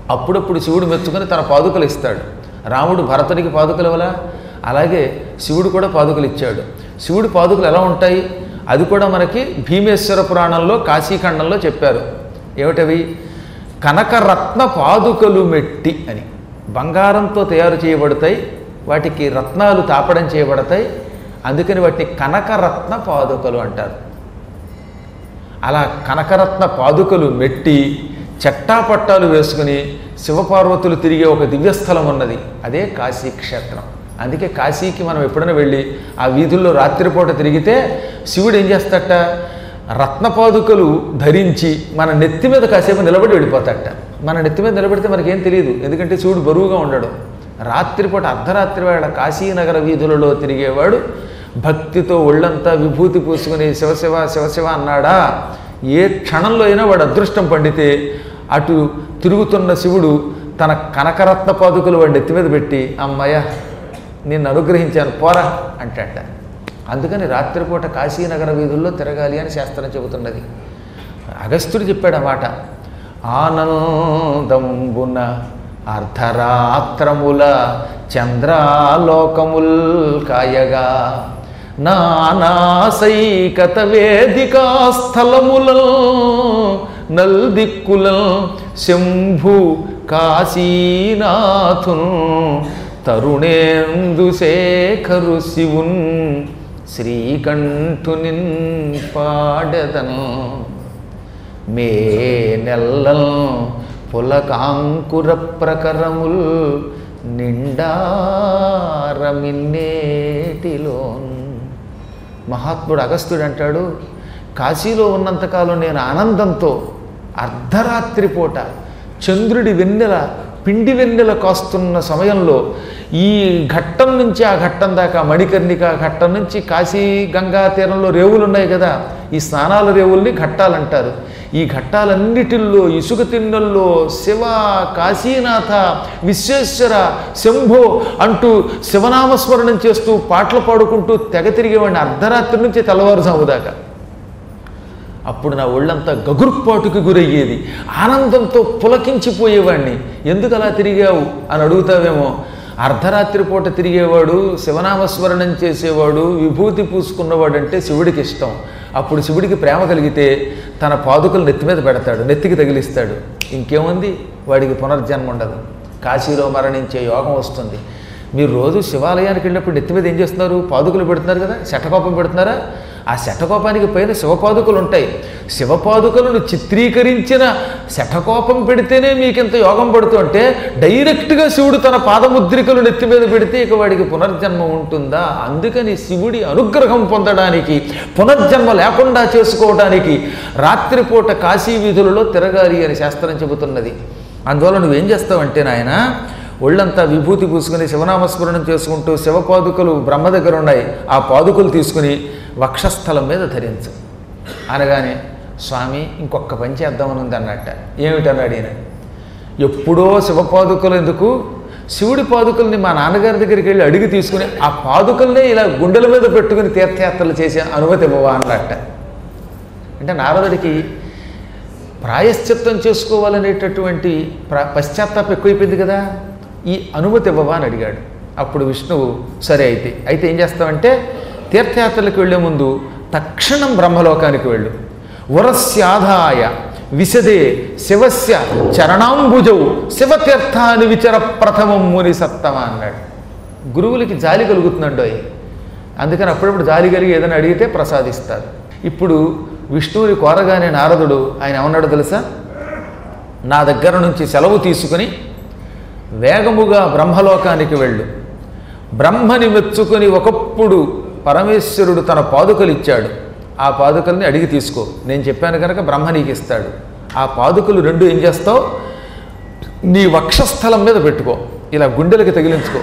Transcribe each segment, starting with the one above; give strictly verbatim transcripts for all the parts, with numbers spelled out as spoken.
అప్పుడప్పుడు శివుడు మెచ్చుకొని తన పాదుకలు ఇస్తాడు. రాముడు భరతునికి పాదుకలు ఇవ్వలా, అలాగే శివుడు కూడా పాదుకలు ఇచ్చాడు. శివుడి పాదుకలు ఎలా ఉంటాయి అది కూడా మనకి భీమేశ్వర పురాణంలో కాశీఖండంలో చెప్పారు. ఏమిటవి? కనకరత్న పాదుకలు మెట్టి అని. బంగారంతో తయారు చేయబడతాయి, వాటికి రత్నాలు తాపడం చేయబడతాయి, అందుకని వాటిని కనకరత్న పాదుకలు అంటారు. అలా కనకరత్న పాదుకలు మెట్టి చట్టాపట్టాలు వేసుకుని శివపార్వతులు తిరిగే ఒక దివ్యస్థలం ఉన్నది, అదే కాశీక్షేత్రం. అందుకే కాశీకి మనం ఎప్పుడైనా వెళ్ళి ఆ వీధుల్లో రాత్రిపూట తిరిగితే శివుడు ఏం చేస్తాట, రత్నపాదుకలు ధరించి మన నెత్తి మీద కాసేపు నిలబడి వెళ్ళిపోతాట. మన నెత్తి మీద నిలబడితే మనకేం తెలియదు, ఎందుకంటే శివుడు బరువుగా ఉండడు. రాత్రిపూట అర్ధరాత్రి వేళ కాశీనగర వీధులలో తిరిగేవాడు భక్తితో ఒళ్ళంతా విభూతి పూసుకుని శివశివ శివశివ అన్నాడా, ఏ క్షణంలో అయినా వాడు అదృష్టం పండితే అటు తిరుగుతున్న శివుడు తన కనకరత్న పాదుకలు వాడి నెత్తి మీద పెట్టి అమ్మయ్య నిన్ను అనుగ్రహించాను పోరా అంటాట. అందుకని రాత్రిపూట కాశీనగర వీధుల్లో తిరగాలి అని శాస్త్రం చెబుతున్నది. అగస్త్యుడు చెప్పాడు ఆ మాట. ఆనందంబున అర్ధరాత్రముల చంద్రాలోకముల్ కాయగా నానాసైకత వేదికా స్థలముల నల్దిక్కుల శంభు కాశీనాథున్ తరుణేందు శేఖరు శివున్ శ్రీకంఠునిన్ పాడెదను మే నెల్లల్ పులకాంకుర ప్రకరముల్ నిండారమిన్నేటిలోన్. మహాత్ముడు అగస్త్యుడు అంటాడు, కాశీలో ఉన్నంతకాలం నేను ఆనందంతో అర్ధరాత్రి పూట చంద్రుడి వెన్నెల పిండి వెన్నెల కాస్తున్న సమయంలో ఈ ఘట్టం నుంచి ఆ ఘట్టం దాకా మణికర్ణిక ఘట్టం నుంచి కాశీ గంగా తీరంలో రేవులు ఉన్నాయి కదా, ఈ స్నానాల రేవుల్ని ఘట్టాలంటారు. ఈ ఘట్టాలన్నిటిల్లో ఇసుక తిన్నెల్లో శివ కాశీనాథ విశ్వేశ్వర శంభో అంటూ శివనామస్మరణం చేస్తూ పాటలు పాడుకుంటూ తెగ తిరిగేవాడిని అర్ధరాత్రి నుంచి తెల్లవారుజాము దాకా. అప్పుడు నా ఒళ్ళంతా గగుర్పాటుకి గురయ్యేది, ఆనందంతో పులకించిపోయేవాడిని. ఎందుకు అలా తిరిగావు అని అడుగుతావేమో. అర్ధరాత్రి పూట తిరిగేవాడు, శివనామస్మరణం చేసేవాడు, విభూతి పూసుకున్నవాడు అంటే శివుడికి ఇష్టం. అప్పుడు శివుడికి ప్రేమ కలిగితే తన పాదుకలు నెత్తి మీద పెడతాడు, నెత్తికి తగిలిస్తాడు. ఇంకేముంది, వాడికి పునర్జన్మ ఉండదు, కాశీలో మరణించే యోగం వస్తుంది. మీరు రోజు శివాలయానికి వెళ్ళినప్పుడు నెత్తి మీద ఏం చేస్తున్నారు? పాదుకలు పెడుతున్నారు కదా, శఠకోపం పెడుతున్నారా? ఆ శఠకోపానికి పైన శివపాదుకలు ఉంటాయి. శివపాదుకలను చిత్రీకరించిన శఠకోపం పెడితేనే మీకింత యోగం పడుతుంటే డైరెక్ట్గా శివుడు తన పాదముద్రికలు నెత్తి మీద పెడితే ఇక వాడికి పునర్జన్మ ఉంటుందా? అందుకని శివుడి అనుగ్రహం పొందడానికి, పునర్జన్మ లేకుండా చేసుకోవడానికి రాత్రిపూట కాశీ వీధులలో తిరగాలి అని శాస్త్రం చెబుతున్నది. అందువల్ల నువ్వేం చేస్తావంటే నాయన, ఒళ్ళంతా విభూతి పూసుకుని శివనామస్మరణం చేసుకుంటూ శివపాదుకలు బ్రహ్మ దగ్గర ఉన్నాయి, ఆ పాదుకలు తీసుకుని వక్షస్థలం మీద ధరించు అనగానే స్వామి ఇంకొక పని చేద్దామని ఉంది అన్నట్ట. ఏమిటన్నాడు ఈయన. ఎప్పుడో శివపాదుకలు ఎందుకు, శివుడి పాదుకల్ని మా నాన్నగారి దగ్గరికి వెళ్ళి అడిగి తీసుకుని ఆ పాదుకల్నే ఇలా గుండెల మీద పెట్టుకుని తీర్థయాత్రలు చేసే అనుమతి ఇవ్వవా అన్నట్ట. అంటే నారదుడికి ప్రాయశ్చిత్తం చేసుకోవాలనేటటువంటి ప్రా పశ్చాత్తాపం ఎక్కువైపోయింది కదా, ఈ అనుమతి ఇవ్వవా అని అడిగాడు. అప్పుడు విష్ణువు సరే అయితే అయితే ఏం చేస్తావంటే, తీర్థయాత్రలకు వెళ్లే ముందు తక్షణం బ్రహ్మలోకానికి వెళ్ళు. వరస్యాధాయ విశదే శివస్య చరణాంబుజౌ శివతీర్థాన్ని విచర ప్రథమం ముని సత్తమ అన్నాడు. గురువులకి జాలి కలుగుతుందండో, అందుకని అప్పుడప్పుడు జాలి కలిగి ఏదైనా అడిగితే ప్రసాదిస్తారు. ఇప్పుడు విష్ణువుని కోరగానే నారదుడు ఆయన ఏమన్నాడు తెలుసా, నా దగ్గర నుంచి సెలవు తీసుకుని వేగముగా బ్రహ్మలోకానికి వెళ్ళు. బ్రహ్మని మెచ్చుకొని ఒకప్పుడు పరమేశ్వరుడు తన పాదుకలు ఇచ్చాడు, ఆ పాదుకల్ని అడిగి తీసుకో. నేను చెప్పాను కనుక బ్రహ్మ నీకు ఇస్తాడు. ఆ పాదుకలు రెండు ఏం చేస్తావు, నీ వక్షస్థలం మీద పెట్టుకో, ఇలా గుండెలకి తగిలించుకో.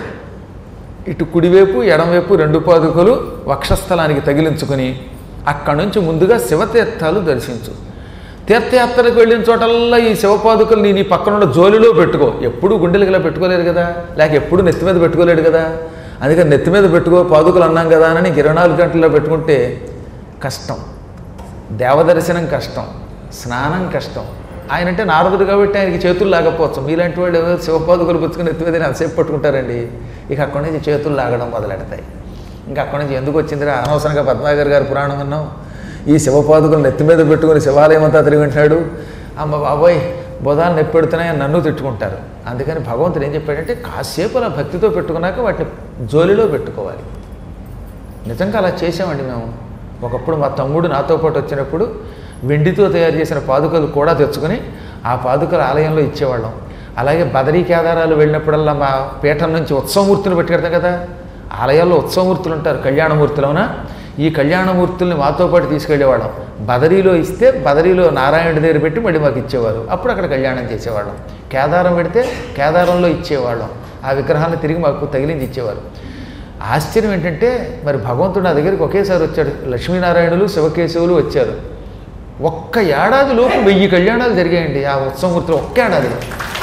ఇటు కుడివైపు ఎడమవైపు రెండు పాదుకలు వక్షస్థలానికి తగిలించుకొని అక్కడి నుంచి ముందుగా శివతీర్థాలు దర్శించు. తీర్థయాత్రకు వెళ్ళిన చోటల్లా ఈ శివపాదుకలు నీ నీ పక్కనున్న జోలిలో పెట్టుకో. ఎప్పుడు గుండెలకి ఇలా పెట్టుకోలేరు కదా, లేక ఎప్పుడు నెత్తి మీద పెట్టుకోలేడు కదా, అందుకని నెత్తి మీద పెట్టుకో పాదుకలు అన్నాం కదా అని ఇరవై నాలుగు గంటల్లో పెట్టుకుంటే కష్టం. దేవదర్శనం కష్టం, స్నానం కష్టం, ఆయన అంటే నారదుడు కాబట్టి ఆయనకి చేతులు లాగకపోవచ్చు. మీలాంటి వాళ్ళు ఏదో శివపాదుకలు పుచ్చుకుని ఎత్తువేదని అంతసేపు పట్టుకుంటారండి. ఇక అక్కడి నుంచి చేతులు లాగడం మొదలెడతాయి. ఇంకా అక్కడి నుంచి ఎందుకు వచ్చిందిరా అనవసరంగా పద్మాగర్ గారి పురాణం అన్నాం, ఈ శివపాదుకలు నెత్తి మీద పెట్టుకుని శివాలయం అంతా తిరిగి వింటాడు, అమ్మ బాబోయ్ బోధాలు నొప్పి పెడుతున్నాయని నన్ను తిట్టుకుంటారు. అందుకని భగవంతుడు ఏం చెప్పాడంటే కాసేపు అలా భక్తితో పెట్టుకున్నాక వాటిని జోలిలో పెట్టుకోవాలి. నిజంగా అలా చేసామండి మేము. ఒకప్పుడు మా తమ్ముడు నాతో పాటు వచ్చినప్పుడు వెండితో తయారు చేసిన పాదుకలు కూడా తెచ్చుకొని ఆ పాదుకలు ఆలయంలో ఇచ్చేవాళ్ళం. అలాగే బదరీ కేదారాలు వెళ్ళినప్పుడల్లా మా పీఠం నుంచి ఉత్సవమూర్తులు పెట్టుకెడతాం కదా, ఆలయాల్లో ఉత్సవమూర్తులు ఉంటారు కళ్యాణమూర్తులవున, ఈ కళ్యాణమూర్తుల్ని మాతో పాటు తీసుకెళ్ళేవాళ్ళం. బదరీలో ఇస్తే బదరీలో నారాయణుడి దగ్గర పెట్టి మళ్ళీ మాకు ఇచ్చేవారు. అప్పుడు అక్కడ కళ్యాణం చేసేవాళ్ళం. కేదారం పెడితే కేదారంలో ఇచ్చేవాళ్ళం. ఆ విగ్రహాలను తిరిగి మాకు తగిలించి ఇచ్చేవారు. ఆశ్చర్యం ఏంటంటే మరి భగవంతుడు నా దగ్గరికి ఒకేసారి వచ్చాడు. లక్ష్మీనారాయణులు శివకేశవులు వచ్చారు. ఒక్క ఏడాది లోపు వెయ్యి కళ్యాణాలు జరిగాయండి ఆ ఉత్సవమూర్తిలో. ఒక్క ఏడాదిలో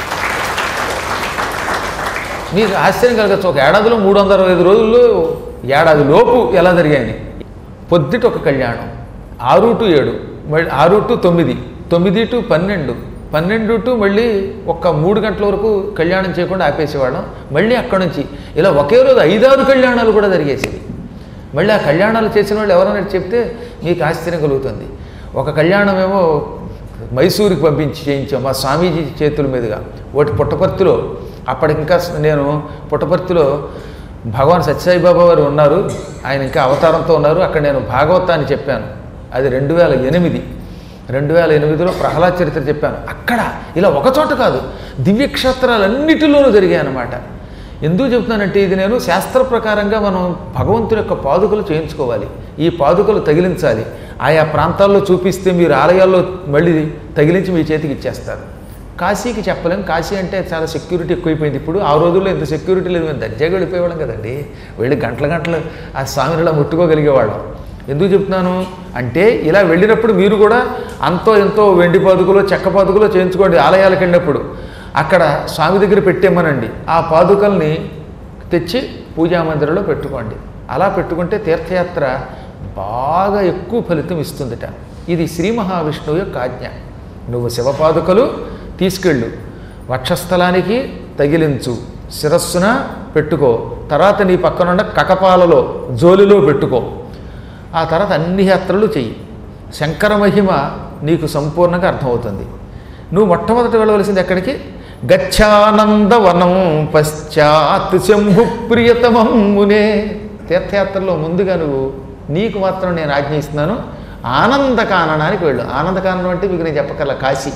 మీకు ఆశ్చర్యం కలగచ్చు. ఒక ఏడాదిలో మూడు వందల అరవై ఐదు రోజుల్లో ఏడాది లోపు ఎలా జరిగాయని. పొద్దుట ఒక కళ్యాణం, ఆరు టు ఏడు, మళ్ళీ ఆరు టు తొమ్మిది, తొమ్మిది టు పన్నెండు, పన్నెండు టు మళ్ళీ ఒక్క మూడు గంటల వరకు కళ్యాణం చేయకుండా ఆపేసేవాళ్ళం. మళ్ళీ అక్కడి నుంచి ఇలా ఒకే రోజు ఐదారు కళ్యాణాలు కూడా జరిగేసేవి. మళ్ళీ ఆ కళ్యాణాలు చేసిన వాళ్ళు ఎవరైనా చెప్తే మీకు ఆశ్చర్యం కలుగుతుంది. ఒక కళ్యాణం ఏమో మైసూరుకి పంపించి చేయించాం మా స్వామీజీ చేతుల మీదుగా. ఒకటి పుట్టపర్తిలో, అప్పటికింకా నేను పుట్టపర్తిలో భగవాన్ సత్యసాయిబాబా వారు ఉన్నారు, ఆయన ఇంకా అవతారంతో ఉన్నారు. అక్కడ నేను భాగవతాన్ని చెప్పాను. అది రెండు వేల ఎనిమిది రెండు వేల ఎనిమిదిలో ప్రహ్లాద చరిత్ర చెప్పాను. అక్కడ ఇలా ఒకచోట కాదు, దివ్యక్షేత్రాలన్నిటిలోనూ జరిగాయి అన్నమాట. ఎందుకు చెప్తున్నానంటే ఇది నేను శాస్త్ర ప్రకారంగా మనం భగవంతుడి యొక్క పాదుకలు చేయించుకోవాలి, ఈ పాదుకలు తగిలించాలి. ఆయా ప్రాంతాల్లో చూపిస్తే మీరు ఆలయాల్లో మళ్ళీ తగిలించి మీ చేతికి ఇచ్చేస్తారు. కాశీకి చెప్పలేం, కాశీ అంటే చాలా సెక్యూరిటీ ఎక్కువైపోయింది. ఇప్పుడు ఆ రోజుల్లో ఇంత సెక్యూరిటీ లేదు, మేము దర్జాగా వెళ్ళిపోయేవాళ్ళం కదండి. వెళ్ళి గంటల గంటలు ఆ స్వామినిలా ముట్టుకోగలిగేవాళ్ళం. ఎందుకు చెప్తున్నాను అంటే ఇలా వెళ్ళినప్పుడు మీరు కూడా అంతో ఎంతో వెండి పాదుకలో చెక్క పాదుకలో చేయించుకోండి. ఆలయాలకు వెళ్ళినప్పుడు అక్కడ స్వామి దగ్గర పెట్టేమనండి, ఆ పాదుకల్ని తెచ్చి పూజామందిరంలో పెట్టుకోండి. అలా పెట్టుకుంటే తీర్థయాత్ర బాగా ఎక్కువ ఫలితం ఇస్తుందిట. ఇది శ్రీ మహావిష్ణువు యొక్క ఆజ్ఞ. నువ్వు శివపాదుకలు తీసుకెళ్ళు, వక్షస్థలానికి తగిలించు, శిరస్సున పెట్టుకో, తర్వాత నీ పక్కనున్న కకపాలలో జోలిలో పెట్టుకో. ఆ తర్వాత అన్ని యాత్రలు చెయ్యి. శంకర మహిమ నీకు సంపూర్ణంగా అర్థమవుతుంది. నువ్వు మొట్టమొదటి వెళ్ళవలసింది ఎక్కడికి? గచ్చానందవనం పశ్చాత్ శంభు ప్రియతమం మునే. తీర్థయాత్రలో ముందుగా నువ్వు నీకు మాత్రం నేను ఆజ్ఞయిస్తున్నాను, ఆనందకాననానికి వెళ్ళు. ఆనందకాననం అంటే మీకు నేను చెప్పగల కాశీ.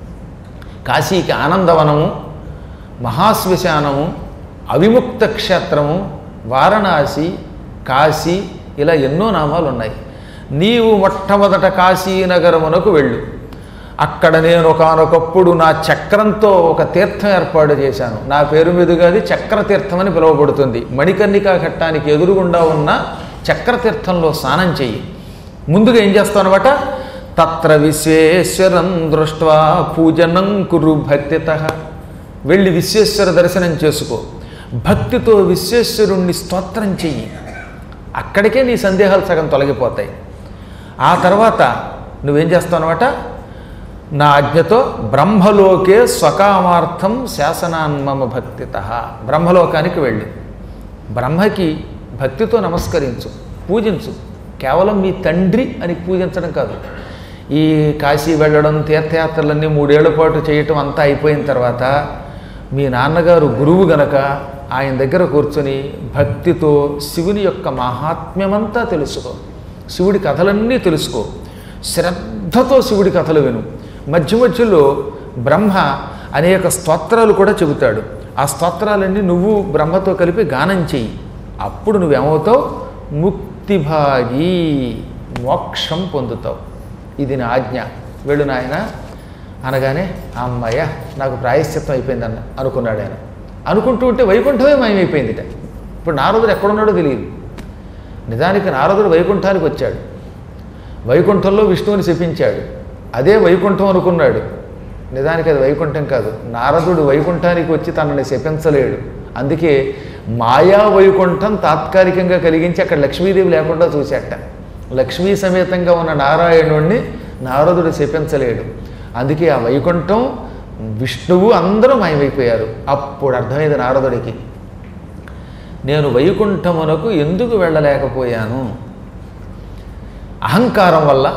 కాశీకి ఆనందవనము, మహాశ్మశానము, అవిముక్త క్షేత్రము, వారణాసి, కాశీ, ఇలా ఎన్నో నామాలు ఉన్నాయి. నీవు మొట్టమొదట కాశీనగరమునకు వెళ్ళు. అక్కడ నేను ఒకనొకప్పుడు నా చక్రంతో ఒక తీర్థం ఏర్పాటు చేశాను. నా పేరు మీదుగాది చక్రతీర్థం అని పిలువబడుతుంది. మణికర్ణికా ఘట్టానికి ఎదురుగుండా ఉన్న చక్రతీర్థంలో స్నానం చెయ్యి. ముందుగా ఏం చేస్తావు అనమాట, తత్ర విశ్వేశ్వరం దృష్ట్వా పూజనం కురు భక్తితః. వెళ్ళి విశ్వేశ్వర దర్శనం చేసుకో, భక్తితో విశ్వేశ్వరుణ్ణి స్తోత్రం చెయ్యి. అక్కడికే నీ సందేహాలు సగం తొలగిపోతాయి. ఆ తర్వాత నువ్వేం చేస్తావు అనమాట, నా ఆజ్ఞతో బ్రహ్మలోకే స్వకామార్థం శాసనాన్మమ భక్తితః. బ్రహ్మలోకానికి వెళ్ళి బ్రహ్మకి భక్తితో నమస్కరించు, పూజించు. కేవలం మీ తండ్రి అని పూజించడం కాదు. ఈ కాశీ వెళ్ళడం, తీర్థయాత్రలన్నీ మూడేళ్ల పాటు చేయటం అంతా అయిపోయిన తర్వాత మీ నాన్నగారు గురువు గనక ఆయన దగ్గర కూర్చొని భక్తితో శివుని యొక్క మహాత్మ్యమంతా తెలుసుకో, శివుడి కథలన్నీ తెలుసుకో, శ్రద్ధతో శివుడి కథలు విను. మధ్య మధ్యలో బ్రహ్మ అనేక స్తోత్రాలు కూడా చెబుతాడు. ఆ స్తోత్రాలన్నీ నువ్వు బ్రహ్మతో కలిపి గానం చెయ్యి. అప్పుడు నువ్వేమవుతావు, ముక్తిభాగి, మోక్షం పొందుతావు. ఇది నా ఆజ్ఞ, వెళ్ళు నాయన అనగానే అమ్మయ్య నాకు ప్రాయశ్చిత్తం అయిపోయిందన్న అనుకున్నాడు ఆయన. అనుకుంటూ ఉంటే వైకుంఠమే మాయమైపోయిందిట. ఇప్పుడు నారదుడు ఎక్కడున్నాడో తెలియదు. నిజానికి నారదుడు వైకుంఠానికి వచ్చాడు, వైకుంఠంలో విష్ణువుని శపించాడు, అదే వైకుంఠం అనుకున్నాడు. నిజానికి అది వైకుంఠం కాదు. నారదుడు వైకుంఠానికి వచ్చి తనని శపించలేడు. అందుకే మాయా వైకుంఠం తాత్కాలికంగా కలిగించి అక్కడ లక్ష్మీదేవి లేకుండా చూశాట. లక్ష్మీ సమేతంగా ఉన్న నారాయణుణ్ణి నారదుడు శపించలేడు. అందుకే ఆ వైకుంఠం విష్ణువు అందరూ మాయమైపోయారు. అప్పుడు అర్థమైంది నారదుడికి, నేను వైకుంఠమునకు ఎందుకు వెళ్ళలేకపోయాను. అహంకారం వల్ల,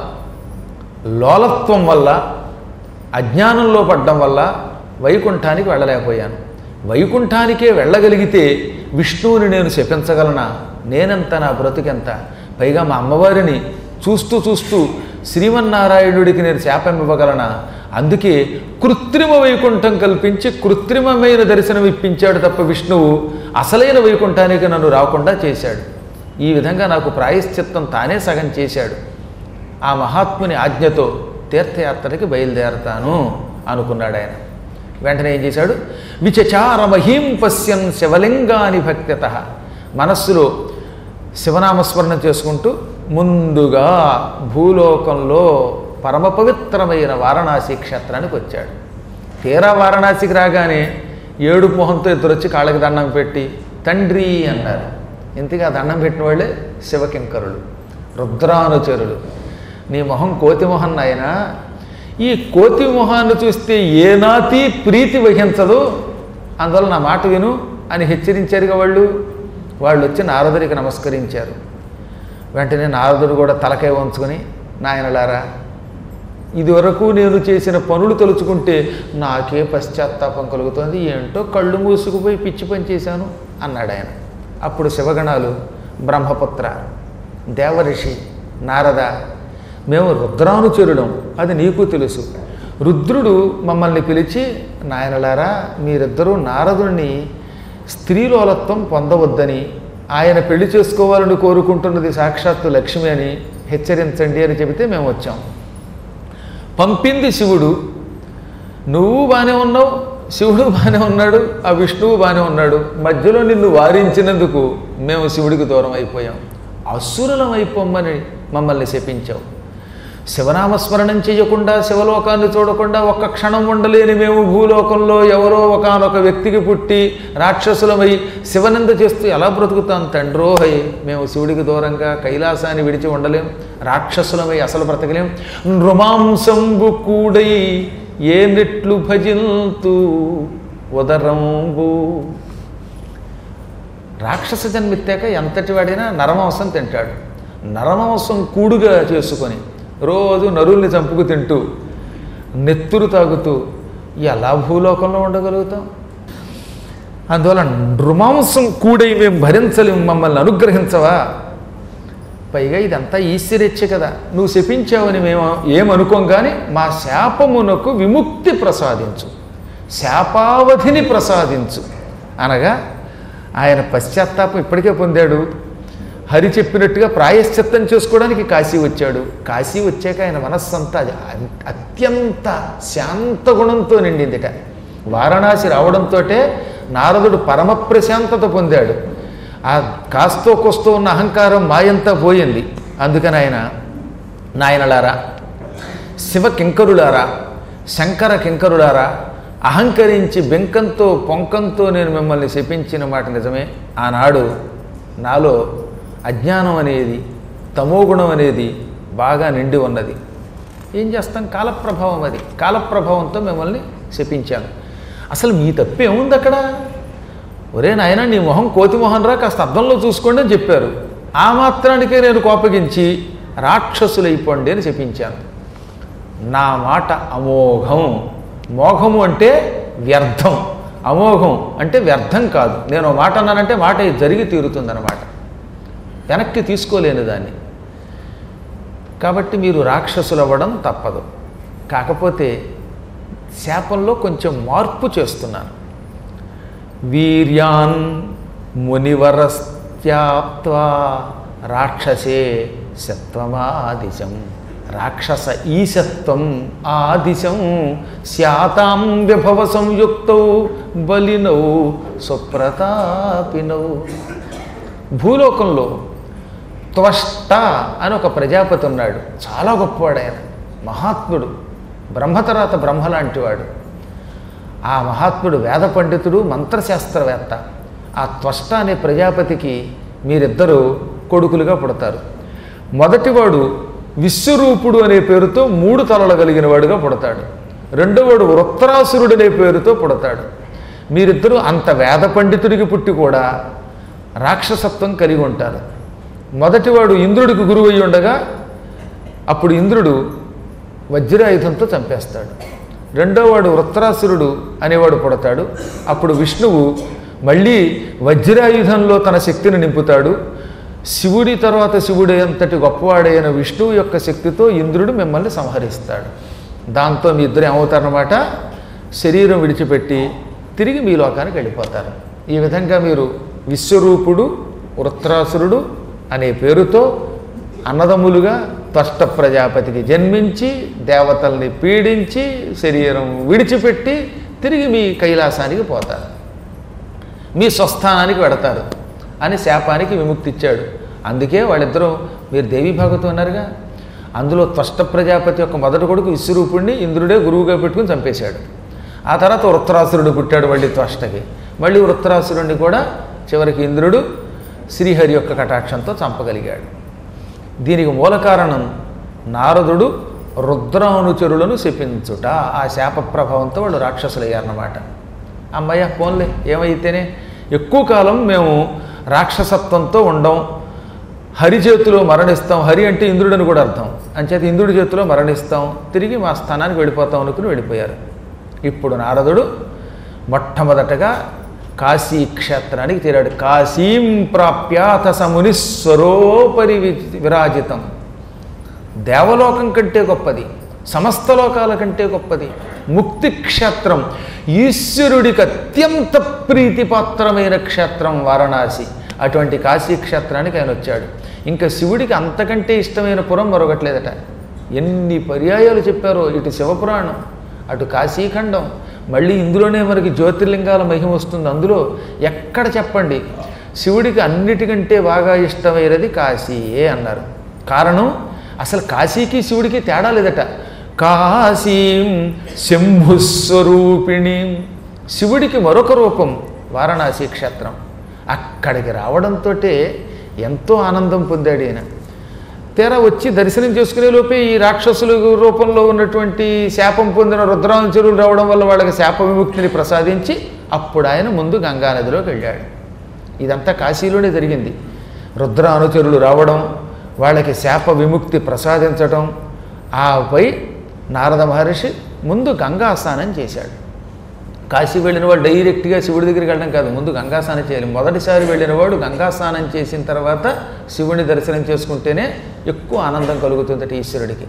లోలత్వం వల్ల, అజ్ఞానంలో పడ్డం వల్ల వైకుంఠానికి వెళ్ళలేకపోయాను. వైకుంఠానికే వెళ్ళగలిగితే విష్ణువుని నేను శపించగలనా? నేనెంత, నా బ్రతుకెంత? పైగా మా అమ్మవారిని చూస్తూ చూస్తూ శ్రీమన్నారాయణుడికి నేను శాపం ఇవ్వగలనా? అందుకే కృత్రిమ వైకుంఠం కల్పించి కృత్రిమమైన దర్శనం ఇప్పించాడు తప్ప విష్ణువు అసలైన వైకుంఠానికి నన్ను రాకుండా చేశాడు. ఈ విధంగా నాకు ప్రాయశ్చిత్తం తానే సగం చేశాడు. ఆ మహాత్ముని ఆజ్ఞతో తీర్థయాత్రకి బయలుదేరతాను అనుకున్నాడు ఆయన. వెంటనే ఏం చేశాడు? విచచార మహీం పశ్యన్ శివలింగాని భక్త్యత, మనస్సులో శివనామస్మరణ చేసుకుంటూ ముందుగా భూలోకంలో పరమ పవిత్రమైన వారణాసి క్షేత్రానికి వచ్చాడు. తీరా వారణాసికి రాగానే ఏడు మొహంతో ఇద్దరు వచ్చి కాళ్ళకి దండం పెట్టి తండ్రి అన్నారు. ఇంతగా దండం పెట్టిన వాళ్ళే శివకింకరులు, రుద్రానుచరులు. నీ మొహం కోతి మొహం నాయనా, ఈ కోతి మొహాన్ని చూస్తే ఏనాతి ప్రీతి వహించదు, అందువల్ల నా మాట విను అని హెచ్చరించారుగా వాళ్ళు. వాళ్ళు వచ్చి నారదుడికి నమస్కరించారు. వెంటనే నారదుడు కూడా తలకాయ వంచుకొని, నాయనలారా, ఇదివరకు నేను చేసిన పనులు తలుచుకుంటే నాకే పశ్చాత్తాపం కలుగుతుంది, ఏంటో కళ్ళు మూసుకుపోయి పిచ్చి పని చేశాను అన్నాడు ఆయన. అప్పుడు శివగణాలు, బ్రహ్మపుత్ర, దేవరిషి, నారద, మేము రుద్రానుచరులం, అది నీకు తెలుసు. రుద్రుడు మమ్మల్ని పిలిచి, నాయనలారా, మీరిద్దరూ నారదుడిని స్త్రీలోలత్వం పొందవద్దని, ఆయన పెళ్లి చేసుకోవాలని కోరుకుంటున్నది సాక్షాత్తు లక్ష్మి అని హెచ్చరించండి అని చెబితే మేము వచ్చాం. పంపింది శివుడు, నువ్వు బాగానే ఉన్నావు, శివుడు బాగానే ఉన్నాడు, ఆ విష్ణువు బాగానే ఉన్నాడు, మధ్యలో నిన్ను వారించినందుకు మేము శివుడికి దూరం అయిపోయాం, అసురులం అయిపోమ్మని మమ్మల్ని శపించావు. శివనామస్మరణం చేయకుండా, శివలోకాన్ని చూడకుండా ఒక్క క్షణం ఉండలేని మేము భూలోకంలో ఎవరో ఒకానొక వ్యక్తికి పుట్టి రాక్షసులమై శివనింద చేస్తూ ఎలా బ్రతుకుతాం తండ్రోహై? మేము శివుడికి దూరంగా కైలాసాన్ని విడిచి ఉండలేం, రాక్షసులమై అసలు బ్రతకలేం. నృమాంసంబు కూడై ఏ నెట్లు భజిల్తూ ఉదరంబు. రాక్షస జన్మెత్తాక ఎంతటి వాడైనా నరమాంసం తింటాడు. నరమాంసం కూడుగా చేసుకొని రోజు నరుల్ని చంపుకు తింటూ నెత్తురు తాగుతూ ఎలా భూలోకంలో ఉండగలుగుతాం? అందువల్ల నృమాంసం కూడై మేము భరించలేము, మమ్మల్ని అనుగ్రహించవా? పైగా ఇదంతా ఈశ్వరేచ్ఛ కదా, నువ్వు శపించావని మేము ఏమనుకోం, కానీ మా శాపమునకు విముక్తి ప్రసాదించు, శాపావధిని ప్రసాదించు అనగా ఆయన పశ్చాత్తాపం ఇప్పటికే పొందాడు. హరి చెప్పినట్టుగా ప్రాయశ్చిత్తం చేసుకోవడానికి కాశీ వచ్చాడు. కాశీ వచ్చాక ఆయన మనస్సంతా అత్యంత శాంత గుణంతో నిండిందిట. వారణాసి రావడంతో నారదుడు పరమ ప్రశాంతత పొందాడు. ఆ కాస్తో కోస్తో ఉన్న అహంకారం మాయంతా పోయింది. అందుకని ఆయన, నాయనలారా, శివ కింకరులారా, శంకర కింకరులారా, అహంకరించి బెంకంతో పొంకంతో నేను మిమ్మల్ని శపించిన మాట నిజమే. ఆనాడు నాలో అజ్ఞానం అనేది, తమోగుణం అనేది బాగా నిండి ఉన్నది. ఏం చేస్తాం, కాలప్రభావం అది. కాలప్రభావంతో మిమ్మల్ని శపించాను. అసలు మీ తప్పేముంది అక్కడ? ఒరే నాయన, నీ మొహం కోతి మొహం రా, కాస్త అద్దంలో చూసుకోండి అని చెప్పారు. ఆ మాత్రానికే నేను కోపగించి రాక్షసులైపోండి అని చెప్పించాను. నా మాట అమోఘం. మోఘము అంటే వ్యర్థం, అమోఘం అంటే వ్యర్థం కాదు. నేను మాట అన్నానంటే మాట జరిగి తీరుతుందన్నమాట, వెనక్కి తీసుకోలేను దాన్ని. కాబట్టి మీరు రాక్షసులు అవ్వడం తప్పదు. కాకపోతే శాపంలో కొంచెం మార్పు చేస్తున్నాను. వీర్యాన్ మునివరస్త్యాప్త్వా రాక్షసే సత్వమాదిశం. రాక్షస ఈశత్వం ఆదిశం స్యాతాం విభవ సంయుక్తౌ బలినౌ సుప్రతాపినౌ. భూలోకంలో త్వష్ట అని ఒక ప్రజాపతి ఉన్నాడు. చాలా గొప్పవాడు ఆయన, మహాత్ముడు, బ్రహ్మ తర్వాత బ్రహ్మ లాంటివాడు. ఆ మహాత్ముడు వేద పండితుడు, మంత్రశాస్త్రవేత్త. ఆ త్వష్ట అనే ప్రజాపతికి మీరిద్దరూ కొడుకులుగా పుడతారు. మొదటివాడు విశ్వరూపుడు అనే పేరుతో మూడు తలలు కలిగిన వాడుగా పుడతాడు. రెండోవాడు వృత్రాసురుడనే పేరుతో పుడతాడు. మీరిద్దరూ అంత వేద పండితుడికి పుట్టి కూడా రాక్షసత్వం కలిగి ఉంటారు. మొదటివాడు ఇంద్రుడికి గురువు అయి ఉండగా అప్పుడు ఇంద్రుడు వజ్రాయుధంతో చంపేస్తాడు. రెండోవాడు వృత్రాసురుడు అనేవాడు పుడతాడు. అప్పుడు విష్ణువు మళ్ళీ వజ్రాయుధంలో తన శక్తిని నింపుతాడు. శివుడి తర్వాత శివుడి అంతటి గొప్పవాడైన విష్ణువు యొక్క శక్తితో ఇంద్రుడు మిమ్మల్ని సంహరిస్తాడు. దాంతో మీ ఇద్దరు ఏమవుతారన్నమాట, శరీరం విడిచిపెట్టి తిరిగి మీ లోకానికి వెళ్ళిపోతారు. ఈ విధంగా మీరు విశ్వరూపుడు వృత్రాసురుడు అనే పేరుతో అన్నదమ్ములుగా త్వష్ట ప్రజాపతికి జన్మించి దేవతల్ని పీడించి శరీరం విడిచిపెట్టి తిరిగి మీ కైలాసానికి పోతారు, మీ స్వస్థానానికి వెడతారు అని శాపానికి విముక్తి ఇచ్చాడు. అందుకే వాళ్ళిద్దరూ మీరు దేవీ భాగవతం అన్నారుగా, అందులో త్వష్ట ప్రజాపతి యొక్క మొదటి కొడుకు విశ్వరూపుణ్ణి ఇంద్రుడే గురువుగా పెట్టుకుని చంపేశాడు. ఆ తర్వాత వృత్రాసురుడు పుట్టాడు మళ్ళీ త్వష్టకి. మళ్ళీ వృత్రాసురుడిని కూడా చివరికి ఇంద్రుడు శ్రీహరి యొక్క కటాక్షంతో చంపగలిగాడు. దీనికి మూల కారణం నారదుడు రుద్రానుచరులను శపించుట. ఆ శాప ప్రభావంతో వాళ్ళు రాక్షసులయ్యారన్నమాట. అమ్మయ్య పోన్లే, ఏమైతేనే ఎక్కువ కాలం మేము రాక్షసత్వంతో ఉండం, హరి చేతిలో మరణిస్తాం. హరి అంటే ఇంద్రుడని కూడా అర్థం. అంచేత ఇంద్రుడి చేతిలో మరణిస్తాం, తిరిగి మా స్థానానికి వెళ్ళిపోతాం అనుకుని వెళ్ళిపోయారు. ఇప్పుడు నారదుడు మొట్టమొదటగా కాశీ క్షేత్రానికి చేరాడు. కాశీం ప్రాప్యాత సమునిస్వరోపరి విరాజితం. దేవలోకం కంటే గొప్పది, సమస్త లోకాల కంటే గొప్పది ముక్తి క్షేత్రం, ఈశ్వరుడికి అత్యంత ప్రీతిపాత్రమైన క్షేత్రం వారణాసి. అటువంటి కాశీ క్షేత్రానికి ఆయన వచ్చాడు. ఇంకా శివుడికి అంతకంటే ఇష్టమైన పురం మరొకట్లేదట. ఎన్ని పర్యాయాలు చెప్పారో, ఇటు శివపురాణం అటు కాశీఖండం, మళ్ళీ ఇందులోనే మనకి జ్యోతిర్లింగాల మహిమ వస్తుంది. అందులో ఎక్కడ చెప్పండి శివుడికి అన్నిటికంటే బాగా ఇష్టమైనది కాశీయే అన్నారు. కారణం అసలు కాశీకి శివుడికి తేడా లేదట. కాశీం శంభుస్వరూపిణి, శివుడికి మరొక రూపం వారణాసి క్షేత్రం. అక్కడికి రావడంతో ఎంతో ఆనందం పొందాడు ఈయన. తీరా వచ్చి దర్శనం చేసుకునే లోపే ఈ రాక్షసుల రూపంలో ఉన్నటువంటి శాపం పొందిన రుద్రానుచరులు రావడం వల్ల వాళ్ళకి శాప విముక్తిని ప్రసాదించి అప్పుడు ఆయన ముందు గంగానదిలోకి వెళ్ళాడు. ఇదంతా కాశీలోనే జరిగింది. రుద్రానుచరులు రావడం, వాళ్ళకి శాప విముక్తి ప్రసాదించడం, ఆపై నారద మహర్షి ముందు గంగా స్నానం చేశాడు. కాశీ వెళ్ళిన వాడు డైరెక్ట్గా శివుడి దగ్గరికి వెళ్ళడం కాదు, ముందు గంగా స్నానం చేయాలి. మొదటిసారి వెళ్ళిన వాడు గంగా స్నానం చేసిన తర్వాత శివుని దర్శనం చేసుకుంటేనే ఎక్కువ ఆనందం కలుగుతుందట ఈశ్వరుడికి.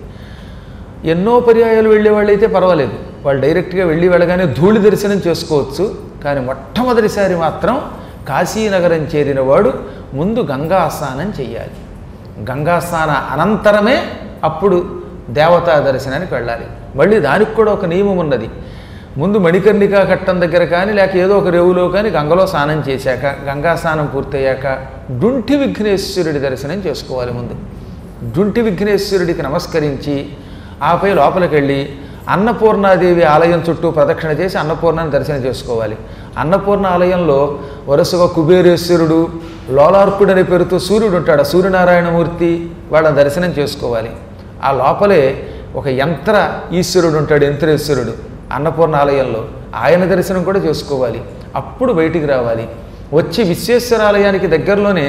ఎన్నో పర్యాయాలు వెళ్ళేవాళ్ళు అయితే పర్వాలేదు, వాళ్ళు డైరెక్ట్గా వెళ్ళి వెళ్ళగానే ధూళి దర్శనం చేసుకోవచ్చు. కానీ మొట్టమొదటిసారి మాత్రం కాశీనగరం చేరిన వాడు ముందు గంగా స్నానం చేయాలి. గంగా స్నాన అనంతరమే అప్పుడు దేవతా దర్శనానికి వెళ్ళాలి. మళ్ళీ దానికి కూడా ఒక నియమం ఉన్నది. ముందు మణికర్ణికా ఘట్టం దగ్గర కానీ లేక ఏదో ఒక రేవులో కానీ గంగలో స్నానం చేశాక, గంగా స్నానం పూర్తయ్యాక డుంటి విఘ్నేశ్వరుడి దర్శనం చేసుకోవాలి. ముందు డుంటి విఘ్నేశ్వరుడికి నమస్కరించి ఆపై లోపలికి వెళ్ళి అన్నపూర్ణాదేవి ఆలయం చుట్టూ ప్రదక్షిణ చేసి అన్నపూర్ణని దర్శనం చేసుకోవాలి. అన్నపూర్ణ ఆలయంలో వరుసగా కుబేరేశ్వరుడు, లోలార్పుడు అనే పేరుతో సూర్యుడు ఉంటాడు, సూర్యనారాయణమూర్తి, వాళ్ళ దర్శనం చేసుకోవాలి. ఆ లోపలే ఒక యంత్ర ఈశ్వరుడు ఉంటాడు, యంత్రేశ్వరుడు అన్నపూర్ణ ఆలయంలో, ఆయన దర్శనం కూడా చేసుకోవాలి. అప్పుడు బయటికి రావాలి. వచ్చి విశ్వేశ్వరాలయానికి దగ్గరలోనే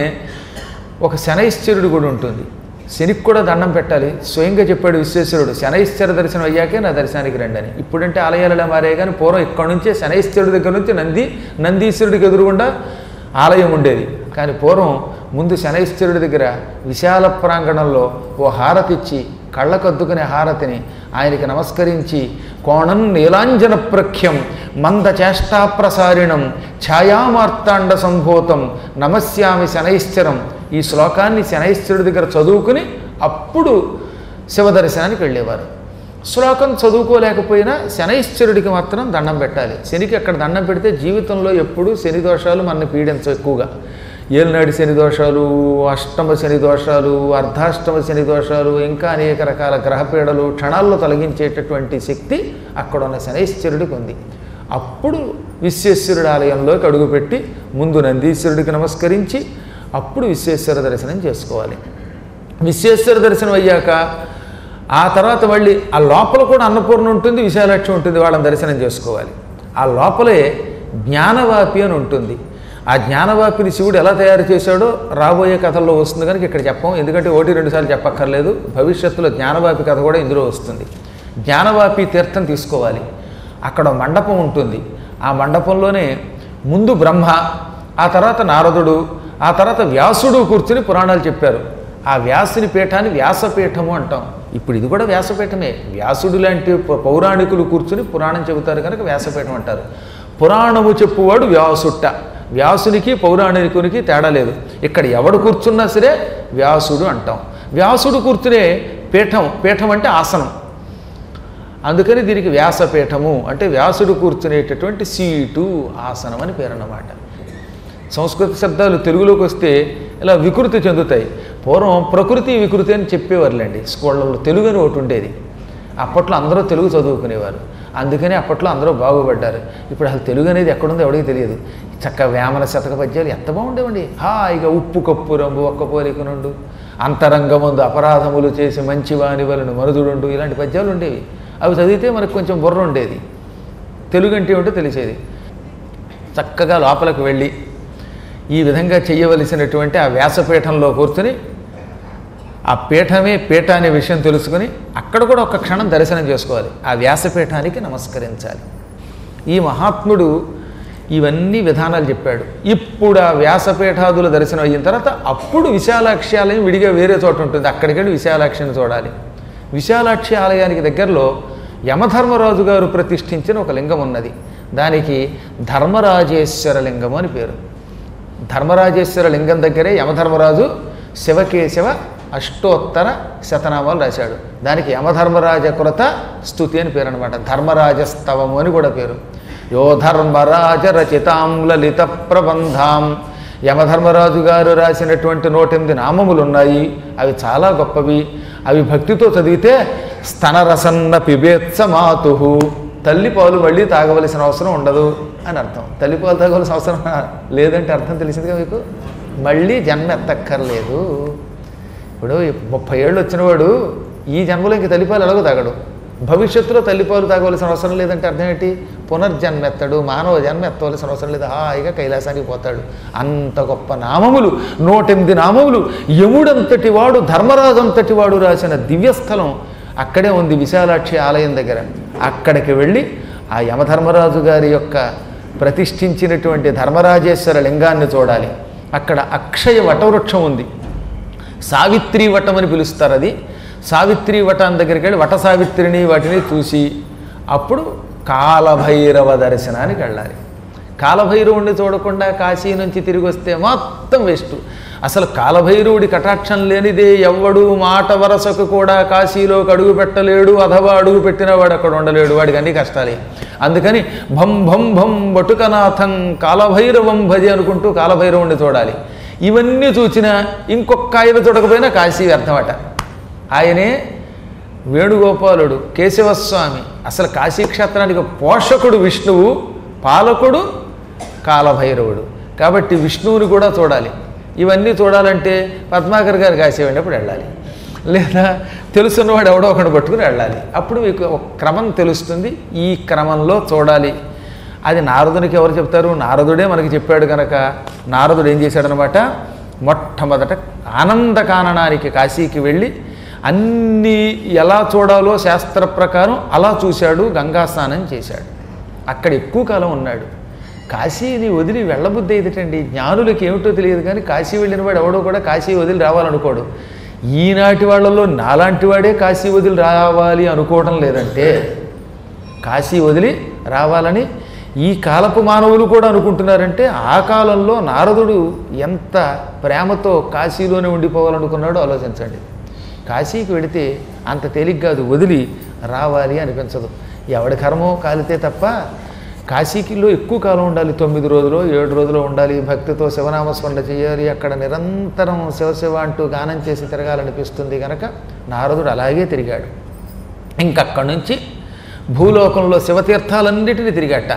ఒక శనైశ్వరుడు కూడా ఉంటుంది, శనికి కూడా దండం పెట్టాలి. స్వయంగా చెప్పాడు విశ్వేశ్వరుడు, శనైశ్వర దర్శనం అయ్యాకే నా దర్శనానికి రండి అని. ఇప్పుడంటే ఆలయాలలో మారే కానీ పూర్వం ఇక్కడ నుంచే శనైశ్వరుడి దగ్గర నుంచి నంది నందీశ్వరుడికి ఎదురుగుండా ఆలయం ఉండేది. కానీ పూర్వం ముందు శనైశ్వరుడి దగ్గర విశాల ప్రాంగణంలో ఓ హారతి ఇచ్చి, కళ్ళకద్దుకునే హారతిని ఆయనకి నమస్కరించి, కోణం నీలాంజన ప్రఖ్యం మంద చేష్టాప్రసారిణం ఛాయామార్తాండ సంభూతం నమస్యామి శనైశ్చరం, ఈ శ్లోకాన్ని శనైశ్వరుడి దగ్గర చదువుకుని అప్పుడు శివదర్శనానికి వెళ్ళేవారు. శ్లోకం చదువుకోలేకపోయినా శనైశ్వరుడికి మాత్రం దండం పెట్టాలి. శనికి అక్కడ దండం పెడితే జీవితంలో ఎప్పుడూ శని దోషాలు మనల్ని పీడించవు. ఎక్కువగా ఏలునాడి శని దోషాలు, అష్టమ శని దోషాలు, అర్ధాష్టమ శని దోషాలు, ఇంకా అనేక రకాల గ్రహపీడలు క్షణాల్లో తొలగించేటటువంటి శక్తి అక్కడ ఉన్న శనైశ్వరుడికి ఉంది. అప్పుడు విశ్వేశ్వరుడి ఆలయంలోకి అడుగుపెట్టి ముందు నందీశ్వరుడికి నమస్కరించి అప్పుడు విశ్వేశ్వర దర్శనం చేసుకోవాలి. విశ్వేశ్వర దర్శనం అయ్యాక ఆ తర్వాత మళ్ళీ ఆ లోపల కూడా అన్నపూర్ణ ఉంటుంది, విశాలాక్షి ఉంటుంది, వాళ్ళని దర్శనం చేసుకోవాలి. ఆ లోపలే జ్ఞానవాపి అని ఉంటుంది. ఆ జ్ఞానవాపిని శివుడు ఎలా తయారు చేశాడో రాబోయే కథల్లో వస్తుంది కనుక ఇక్కడ చెప్పం, ఎందుకంటే ఒకటి రెండు సార్లు చెప్పక్కర్లేదు. భవిష్యత్తులో జ్ఞానవాపి కథ కూడా ఇందులో వస్తుంది. జ్ఞానవాపి తీర్థం తీసుకోవాలి. అక్కడ మండపం ఉంటుంది. ఆ మండపంలోనే ముందు బ్రహ్మ, ఆ తర్వాత నారదుడు, ఆ తర్వాత వ్యాసుడు కూర్చుని పురాణాలు చెప్పారు. ఆ వ్యాసుని పీఠాన్ని వ్యాసపీఠము అంటాం. ఇప్పుడు ఇది కూడా వ్యాసపీఠమే. వ్యాసుడు లాంటి పౌరాణికులు కూర్చుని పురాణం చెబుతారు కనుక వ్యాసపీఠం అంటారు. పురాణము చెప్పువాడు వ్యాసుట్ట. వ్యాసునికి పౌరాణికునికి తేడా లేదు. ఇక్కడ ఎవడు కూర్చున్నా సరే వ్యాసుడు అంటాం. వ్యాసుడు కూర్చునే పీఠం, పీఠం అంటే ఆసనం, అందుకని దీనికి వ్యాసపీఠము అంటే వ్యాసుడు కూర్చునేటటువంటి సీటు, ఆసనం అని పేరు అన్నమాట. సంస్కృత శబ్దాలు తెలుగులోకి వస్తే ఇలా వికృతి చెందుతాయి. పూర్వం ప్రకృతి వికృతి అని చెప్పేవారులేండి స్కూళ్ళల్లో. తెలుగు అని ఒకటి ఉండేది. అప్పట్లో అందరూ తెలుగు చదువుకునేవారు, అందుకని అప్పట్లో అందరూ బాగుపడ్డారు. ఇప్పుడు అసలు తెలుగు అనేది ఎక్కడుందో ఎవడికి తెలియదు. చక్క వేమన శతక పద్యాలు ఎంత బాగుండేవండి. హాయిగా ఉప్పు కప్పు రంగు ఒక్క పోలిక నుండు, అంతరంగమందు అపరాధములు చేసి మంచి వాని వలను మరుదుడుండు, ఇలాంటి పద్యాలు ఉండేవి. అవి చదివితే మనకు కొంచెం బుర్ర ఉండేది, తెలుగు అంటే ఏమిటో తెలిసేది. చక్కగా లోపలికి వెళ్ళి ఈ విధంగా చేయవలసినటువంటి ఆ వ్యాసపీఠంలో కూర్చుని ఆ పీఠమే పీఠ అనే విషయం తెలుసుకుని అక్కడ కూడా ఒక క్షణం దర్శనం చేసుకోవాలి. ఆ వ్యాసపీఠానికి నమస్కరించాలి. ఈ మహాత్ముడు ఇవన్నీ విధానాలు చెప్పాడు. ఇప్పుడు ఆ వ్యాసపీఠాదుల దర్శనం అయిన తర్వాత అప్పుడు విశాలాక్షి ఆలయం విడిగా వేరే చోట ఉంటుంది. అక్కడికి వెళ్ళి విశాలాక్షిని చూడాలి. విశాలాక్షి ఆలయానికి దగ్గరలో యమధర్మరాజు గారు ప్రతిష్ఠించిన ఒక లింగం ఉన్నది. దానికి ధర్మరాజేశ్వర లింగము అని పేరు. ధర్మరాజేశ్వర లింగం దగ్గరే యమధర్మరాజు శివకేశవ అష్టోత్తర శతనామాలు రాశాడు. దానికి యమధర్మరాజ కృత స్తుతి అని పేరు అనమాట. ధర్మరాజస్తవము అని కూడా పేరు. యో ధర్మరాజ రచితాం లలిత ప్రబంధాం. యమధర్మరాజు గారు రాసినటువంటి నూట ఎనిమిది నామములు ఉన్నాయి. అవి చాలా గొప్పవి. అవి భక్తితో చదివితే స్తనరసన్న పిబేత్స మాతు, తల్లిపాలు మళ్ళీ తాగవలసిన అవసరం ఉండదు అని అర్థం. తల్లిపాలు తాగవలసిన అవసరం లేదంటే అర్థం తెలిసిందిగా మీకు. మళ్ళీ జన్మ ఎత్తక్కర్లేదు. ఇప్పుడు ముప్పై ఏళ్ళు వచ్చినవాడు ఈ జన్మలో ఇంక తల్లిపాలు ఎలాగో తాగడు. భవిష్యత్తులో తల్లిపాలు తాగవలసిన అవసరం లేదంటే అర్థం ఏంటి? పునర్జన్మ ఎత్తడు, మానవ జన్మ ఎత్తవలసిన అవసరం లేదు, హాయిగా కైలాసానికి పోతాడు. అంత గొప్ప నామములు, నూటెనిమిది నామములు, యముడంతటి వాడు ధర్మరాజు అంతటి వాడు రాసిన దివ్యస్థలం అక్కడే ఉంది విశాలాక్షి ఆలయం దగ్గర. అక్కడికి వెళ్ళి ఆ యమధర్మరాజు గారి యొక్క ప్రతిష్ఠించినటువంటి ధర్మరాజేశ్వర లింగాన్ని చూడాలి. అక్కడ అక్షయ వటవృక్షం ఉంది. సావిత్రి వటం అని పిలుస్తారు. అది సావిత్రి వటం దగ్గరికి వెళ్ళి వట సావిత్రిని వాటిని చూసి అప్పుడు కాలభైరవ దర్శనానికి వెళ్ళాలి. కాలభైరవుడిని చూడకుండా కాశీ నుంచి తిరిగి వస్తే మొత్తం వేస్ట్. అసలు కాలభైరవుడి కటాక్షం లేనిదే ఎవ్వడు మాట వరసకు కూడా కాశీలోకి అడుగు పెట్టలేడు. అథవా అడుగు పెట్టిన వాడు అక్కడ ఉండలేడు. వాడికి అన్ని కష్టాలే. అందుకని భం భం భం బటుకనాథం కాలభైరవం భజి అనుకుంటూ కాలభైరవుడిని చూడాలి. ఇవన్నీ చూసినా ఇంకొక ఆయన చూడకపోయినా కాశీ వ్యర్థమట. ఆయనే వేణుగోపాలుడు, కేశవస్వామి. అసలు కాశీక్షేత్రానికి పోషకుడు విష్ణువు, పాలకుడు కాలభైరవుడు. కాబట్టి విష్ణువుని కూడా చూడాలి. ఇవన్నీ చూడాలంటే పద్మాకర్ గారు కాశీ వెళ్ళినప్పుడు వెళ్ళాలి, లేదా తెలుసున్నవాడు ఎవడో ఒకటి పట్టుకుని వెళ్ళాలి. అప్పుడు మీకు ఒక క్రమం తెలుస్తుంది. ఈ క్రమంలో చూడాలి. అది నారదునికి ఎవరు చెప్తారు? నారదుడే మనకి చెప్పాడు కనుక నారదుడు ఏం చేశాడనమాట, మొట్టమొదట ఆనందకాననానికి కాశీకి వెళ్ళి అన్నీ ఎలా చూడాలో శాస్త్ర ప్రకారం అలా చూశాడు. గంగా స్నానం చేశాడు. అక్కడ ఎక్కువ కాలం ఉన్నాడు. కాశీని వదిలి వెళ్ళబుద్ధి ఏదిటండి? జ్ఞానులకి ఏమిటో తెలియదు కానీ కాశీ వెళ్ళిన వాడు ఎవడో కూడా కాశీ వదిలి రావాలనుకోడు. ఈనాటి వాళ్ళలో నాలాంటి వాడే కాశీ వదిలి రావాలి అనుకోవడం లేదంటే కాశీ వదిలి రావాలని ఈ కాలపు మానవులు కూడా అనుకుంటున్నారంటే ఆ కాలంలో నారదుడు ఎంత ప్రేమతో కాశీలోనే ఉండిపోవాలనుకున్నాడో ఆలోచించండి. కాశీకి వెడితే అంత తేలిక కాదు, వదిలి రావాలి అనిపించదు. ఎవడి కర్మో కాలితే తప్ప కాశీకిలో ఎక్కువ కాలం ఉండాలి. తొమ్మిది రోజులు ఏడు రోజులు ఉండాలి. భక్తితో శివనామస్మరణ చేయాలి. అక్కడ నిరంతరం శివశివ అంటూ గానం చేసి తిరగాలనిపిస్తుంది కనుక నారదుడు అలాగే తిరిగాడు. ఇంకక్కడి నుంచి భూలోకంలో శివతీర్థాలన్నిటినీ తిరిగట.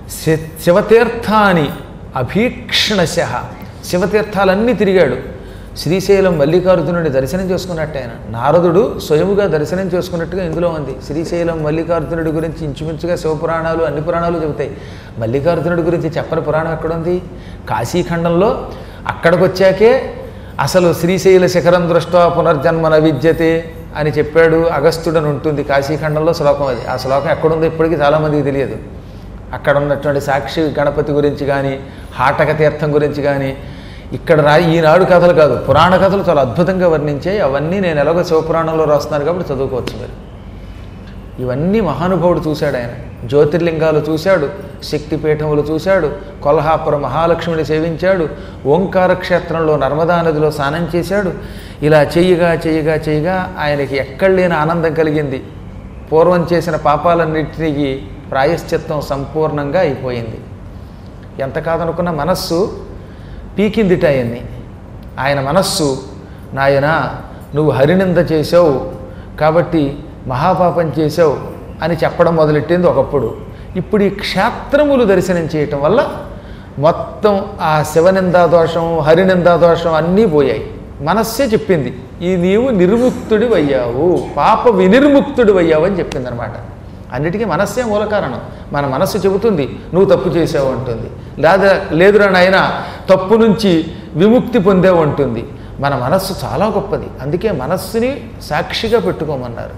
శివతీర్థాని అభీక్షణశ, శివతీర్థాలన్నీ తిరిగాడు. శ్రీశైలం మల్లికార్జునుడి దర్శనం చేసుకున్నట్టు ఆయన. నారదుడు స్వయముగా దర్శనం చేసుకున్నట్టుగా ఇందులో ఉంది. శ్రీశైలం మల్లికార్జునుడి గురించి ఇంచుమించుగా శివపురాణాలు అన్ని పురాణాలు చెబుతాయి. మల్లికార్జునుడి గురించి చెప్పని పురాణం ఎక్కడుంది? కాశీఖండంలో అక్కడికి వచ్చాకే అసలు శ్రీశైల శిఖరం దృష్ట్యా పునర్జన్మన విద్యతే అని చెప్పాడు అగస్త్యుడని ఉంటుంది కాశీఖండంలో శ్లోకం. అది ఆ శ్లోకం ఎక్కడుందో ఇప్పటికీ చాలామందికి తెలియదు. అక్కడ ఉన్నటువంటి సాక్షి గణపతి గురించి కానీ హాటక తీర్థం గురించి కానీ ఇక్కడ రా ఈనాడు కథలు కాదు, పురాణ కథలు చాలా అద్భుతంగా వర్ణించాయి. అవన్నీ నేను ఎలాగో శివపురాణంలో రాస్తున్నాను కాబట్టి చదువుకోవచ్చు మీరు. ఇవన్నీ మహానుభావుడు చూశాడు ఆయన. జ్యోతిర్లింగాలు చూశాడు, శక్తిపీఠములు చూశాడు, కొల్హాపుర మహాలక్ష్మిని సేవించాడు, ఓంకార క్షేత్రంలో నర్మదా నదిలో స్నానం చేశాడు. ఇలా చెయ్యగా చెయ్యగా చెయ్యగా ఆయనకి ఎక్కడ లేని ఆనందం కలిగింది. పూర్వం చేసిన పాపాలన్నింటికి ప్రాయశ్చిత్తం సంపూర్ణంగా అయిపోయింది. ఎంత కాదనుకున్న మనస్సు పీకిందిట ఆయన్ని. ఆయన మనస్సు, నాయనా నువ్వు హరినింద చేసావు కాబట్టి మహాపాపం చేసావు అని చెప్పడం మొదలెట్టింది ఒకప్పుడు. ఇప్పుడు ఈ క్షేత్రములు దర్శనం చేయటం వల్ల మొత్తం ఆ శివనిందా దోషం హరినిందా దోషం అన్నీ పోయాయి. మనస్సే చెప్పింది ఈ నీవు నిర్ముక్తుడి అయ్యావు, పాప వినిర్ముక్తుడి అయ్యావు అని చెప్పింది అనమాట. అన్నిటికీ మనస్సే మూల కారణం. మన మనస్సు చెబుతుంది నువ్వు తప్పు చేసావు అంటుంది, లేదా లేదురా నాయన తప్పు నుంచి విముక్తి పొందావు అంటుంది. మన మనస్సు చాలా గొప్పది, అందుకే మనస్సుని సాక్షిగా పెట్టుకోమన్నారు.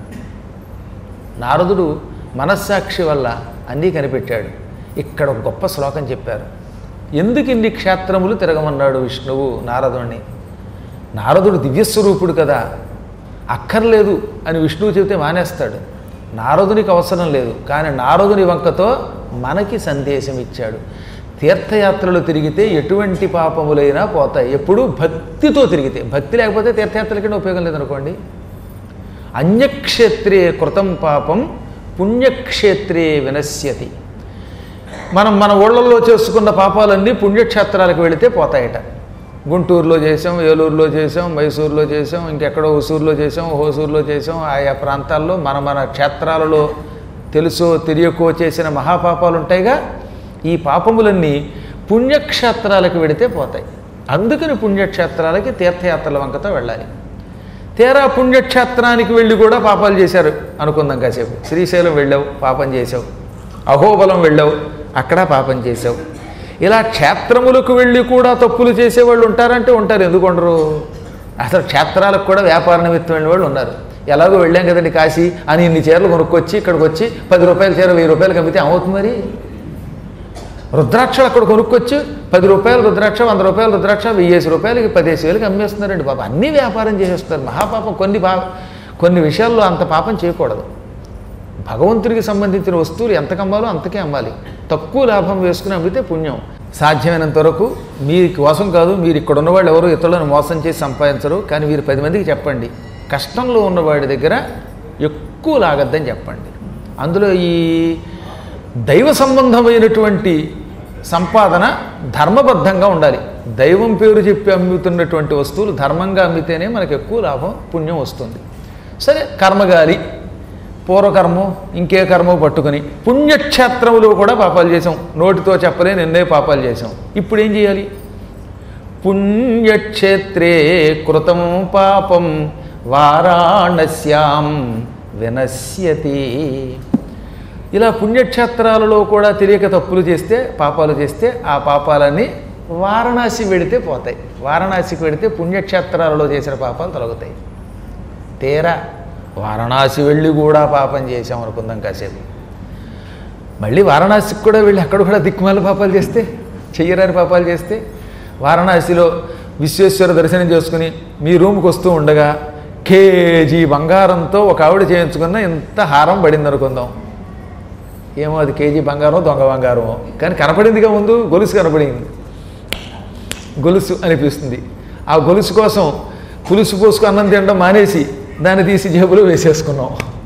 నారదుడు మనస్సాక్షి వల్ల అన్నీ కనిపెట్టాడు. ఇక్కడ ఒక గొప్ప శ్లోకం చెప్పారు. ఎందుకు ఇన్ని క్షేత్రములు తిరగమన్నాడు విష్ణువు నారదుడిని? నారదుడు దివ్యస్వరూపుడు కదా, అక్కర్లేదు అని విష్ణువు చెబితే మానేస్తాడు. నారదునికి అవసరం లేదు, కానీ నారదుని వంకతో మనకి సందేశం ఇచ్చాడు. తీర్థయాత్రలు తిరిగితే ఎటువంటి పాపములైనా పోతాయి, ఎప్పుడూ భక్తితో తిరిగితే. భక్తి లేకపోతే తీర్థయాత్రలకి ఉపయోగం లేదనుకోండి. అన్యక్షేత్రే కృతం పాపం పుణ్యక్షేత్రే వినశ్యతి. మనం మన ఊళ్ళల్లో చేసుకున్న పాపాలన్నీ పుణ్యక్షేత్రాలకు వెళితే పోతాయట. గుంటూరులో చేసాం, ఏలూరులో చేసాం, మైసూరులో చేసాం, ఇంకెక్కడో హుసూరులో చేసాం, హోసూరులో చేసాం. ఆయా ప్రాంతాల్లో మన మన క్షేత్రాలలో తెలుసో తెలియకో చేసిన మహాపాపాలు ఉంటాయిగా. ఈ పాపములన్నీ పుణ్యక్షేత్రాలకు వెడితే పోతాయి. అందుకని పుణ్యక్షేత్రాలకి తీర్థయాత్రల వంకతో వెళ్ళాలి. తీరా పుణ్యక్షేత్రానికి వెళ్ళి కూడా పాపాలు చేశారు అనుకుందాం కాసేపు. శ్రీశైలం వెళ్ళావు, పాపం చేసావు. అహోబలం వెళ్ళావు, అక్కడ పాపం చేసావు. ఇలా క్షేత్రములకు వెళ్ళి కూడా తప్పులు చేసేవాళ్ళు ఉంటారంటే ఉంటారు. ఎందుకు ఉండరు? అసలు క్షేత్రాలకు కూడా వ్యాపార నిమిత్తం వెళ్ళిన వాళ్ళు ఉన్నారు. ఎలాగో వెళ్ళాం కదండి కాశీ అని ఇన్ని చీరలు కొనుక్కొచ్చి ఇక్కడికి వచ్చి పది రూపాయల చీర వెయ్యి రూపాయలు కమ్మితే ఏమవుతుంది మరి? రుద్రాక్షలు అక్కడ కొనుక్కొచ్చి పది రూపాయలు రుద్రాక్ష, వంద రూపాయలు రుద్రాక్ష వెయ్యేసి రూపాయలకి పదిహేసి వేలకి అమ్మేస్తున్నారండి బాబా. అన్నీ వ్యాపారం చేసేస్తారు. మహాపాపం. కొన్ని పా కొన్ని విషయాల్లో అంత పాపం చేయకూడదు. భగవంతుడికి సంబంధించిన వస్తువులు ఎంత కమ్మాలో అంతకే అమ్మాలి. తక్కువ లాభం వేసుకుని అమ్మితే పుణ్యం. సాధ్యమైనంత వరకు మీ కోసం కాదు, మీరు ఇక్కడ ఉన్నవాళ్ళు ఎవరు ఇతరులను మోసం చేసి సంపాదించరు, కానీ మీరు పది మందికి చెప్పండి కష్టంలో ఉన్నవాడి దగ్గర ఎక్కువ లాగద్దని చెప్పండి. అందులో ఈ దైవ సంబంధమైనటువంటి సంపాదన ధర్మబద్ధంగా ఉండాలి. దైవం పేరు చెప్పి అమ్ముతున్నటువంటి వస్తువులు ధర్మంగా అమ్మితేనే మనకు ఎక్కువ లాభం పుణ్యం వస్తుంది. సరే, కర్మగాలి పూర్వకర్మం ఇంకే కర్మం పట్టుకుని పుణ్యక్షేత్రములో కూడా పాపాలు చేసాం. నోటితో చెప్పలేని ఎన్నే పాపాలు చేసాం. ఇప్పుడు ఏం చేయాలి? పుణ్యక్షేత్రే కృతం పాపం వారాణస్యాం వినశ్యతి. ఇలా పుణ్యక్షేత్రాలలో కూడా తెలియక తప్పులు చేస్తే పాపాలు చేస్తే ఆ పాపాలన్నీ వారణాసి వెడితే పోతాయి. వారణాసికి వెడితే పుణ్యక్షేత్రాలలో చేసిన పాపాలు తొలగుతాయి. తీరా వారణాసి వెళ్ళి కూడా పాపం చేసాం అనుకుందాం కాసేపు. మళ్ళీ వారణాసికి కూడా వెళ్ళి అక్కడ కూడా దిక్కుమాల పాపాలు చేస్తే, చెయ్యరాని పాపాలు చేస్తే, వారణాసిలో విశ్వేశ్వర దర్శనం చేసుకుని మీ రూమ్కి వస్తూ ఉండగా కేజీ బంగారంతో ఒక ఆవిడ చేయించుకున్న ఇంత హారం పడింది అనుకుందాం. ఏమో అది కేజీ బంగారం దొంగ బంగారమో, కానీ కనపడిందిగా ముందు గొలుసు కనపడింది. గొలుసు అనిపిస్తుంది. ఆ గొలుసు కోసం పులుసు పోసుకు అన్నం తినడం మానేసి దాన్ని తీసి జేబులో వేసేసుకున్నాం.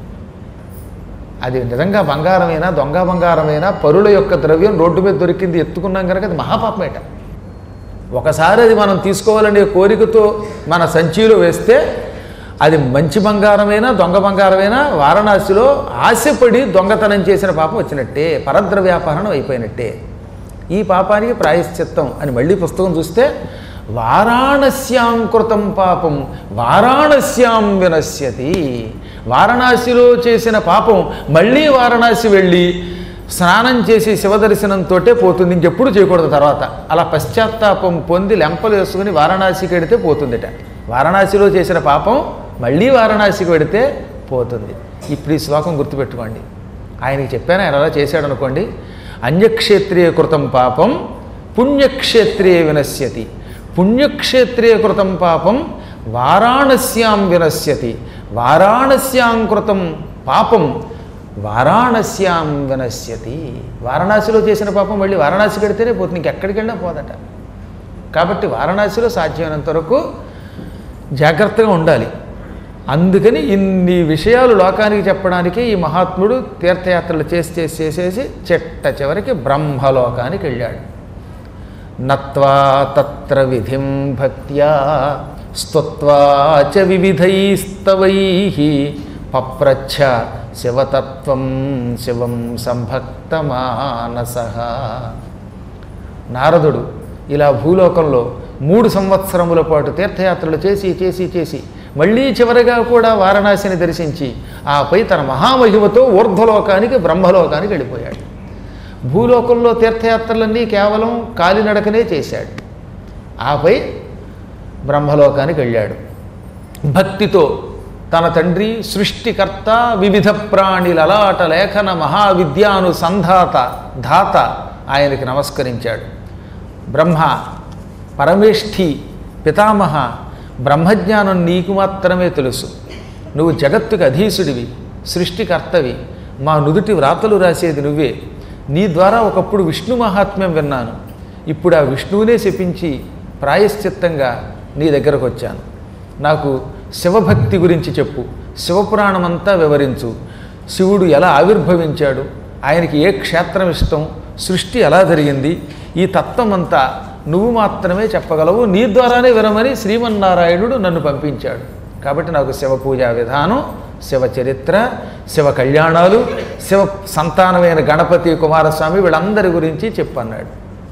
అది నిజంగా బంగారమైనా దొంగ బంగారమైనా పరుల యొక్క ద్రవ్యం రోడ్డు మీద దొరికింది ఎత్తుకున్నాం కనుక అది మహాపాపమేట. ఒకసారి అది మనం తీసుకోవాలనే కోరికతో మన సంచిలో వేస్తే అది మంచి బంగారమైనా దొంగ బంగారమైనా వారణాసిలో ఆశపడి దొంగతనం చేసిన పాపం వచ్చినట్టే, పరద్ర వ్యాపారం అయిపోయినట్టే. ఈ పాపానికి ప్రాయశ్చిత్తం అని మళ్ళీ పుస్తకం చూస్తే వారాణస్యాం కృతం పాపం వారాణస్యాం వినశ్యతి. వారణాసిలో చేసిన పాపం మళ్ళీ వారణాసి వెళ్ళి స్నానం చేసి శివదర్శనంతో పోతుంది, ఇంకెప్పుడు చేయకూడదు. తర్వాత అలా పశ్చాత్తాపం పొంది లెంపలు వేసుకుని వారణాసికి వెడితే పోతుందిట. వారణాసిలో చేసిన పాపం మళ్ళీ వారణాసికి వెడితే పోతుంది. ఇప్పుడు ఈ శ్లోకం గుర్తుపెట్టుకోండి. ఆయనకి చెప్పాను, ఆయన అలా చేశాడు అనుకోండి. అన్యక్షేత్రీయ కృతం పాపం పుణ్యక్షేత్రీయ వినశ్యతి. పుణ్యక్షేత్రీయ కృతం పాపం వారాణస్యాం వినశ్యతి. వారాణస్యాం కృతం పాపం వారాణస్యాం వినశ్యతి. వారణాసిలో చేసిన పాపం మళ్ళీ వారణాసికి వెడితేనే పోతుంది, ఇంకెక్కడికి వెళ్ళినా పోదట. కాబట్టి వారణాసిలో సాధ్యమైనంత వరకు జాగ్రత్తగా ఉండాలి. అందుకని ఇన్ని విషయాలు లోకానికి చెప్పడానికి ఈ మహాత్ముడు తీర్థయాత్రలు చేసి చేసి చేసేసి చెట్ట చివరికి బ్రహ్మలోకానికి వెళ్ళాడు. నత్వా తత్ర విధిం భక్త్యా స్తుత్వా చ వివిధైస్తవైః పప్రచ్ఛ శివతత్వం శివం సంభక్తమానసః. నారదుడు ఇలా భూలోకంలో మూడు సంవత్సరముల పాటు తీర్థయాత్రలు చేసి చేసి చేసి మళ్ళీ చివరిగా కూడా వారణాసిని దర్శించి ఆపై తన మహామహిమతో ఊర్ధ్వలోకానికి బ్రహ్మలోకానికి వెళ్ళిపోయాడు. భూలోకంలో తీర్థయాత్రలన్నీ కేవలం కాలినడకనే చేశాడు. ఆపై బ్రహ్మలోకానికి వెళ్ళాడు. భక్తితో తన తండ్రి సృష్టికర్త వివిధ ప్రాణి లలాట లేఖన మహావిద్యాను సంధాత ధాత ఆయనకి నమస్కరించాడు. బ్రహ్మ పరమేష్ఠి పితామహ, బ్రహ్మజ్ఞానం నీకు మాత్రమే తెలుసు. నువ్వు జగత్తుకు అధీసుడివి, సృష్టికర్తవి, మా నుదుటి వ్రాతలు రాసేది నువ్వే. నీ ద్వారా ఒకప్పుడు విష్ణు మహాత్మ్యం విన్నాను. ఇప్పుడు ఆ విష్ణువునే శపించి ప్రాయశ్చిత్తంగా నీ దగ్గరకు వచ్చాను. నాకు శివభక్తి గురించి చెప్పు, శివపురాణమంతా వివరించు. శివుడు ఎలా ఆవిర్భవించాడు, ఆయనకి ఏ క్షేత్రం ఇష్టం, సృష్టి ఎలా జరిగింది, ఈ తత్వం అంతా నువ్వు మాత్రమే చెప్పగలవు. నీ ద్వారానే వినమని శ్రీమన్నారాయణుడు నన్ను పంపించాడు. కాబట్టి నాకు శివ పూజా విధానం, శివ చరిత్ర, శివ కళ్యాణాలు, శివ సంతానమైన గణపతి కుమారస్వామి వీళ్ళందరి గురించి చెప్పన్నాడు.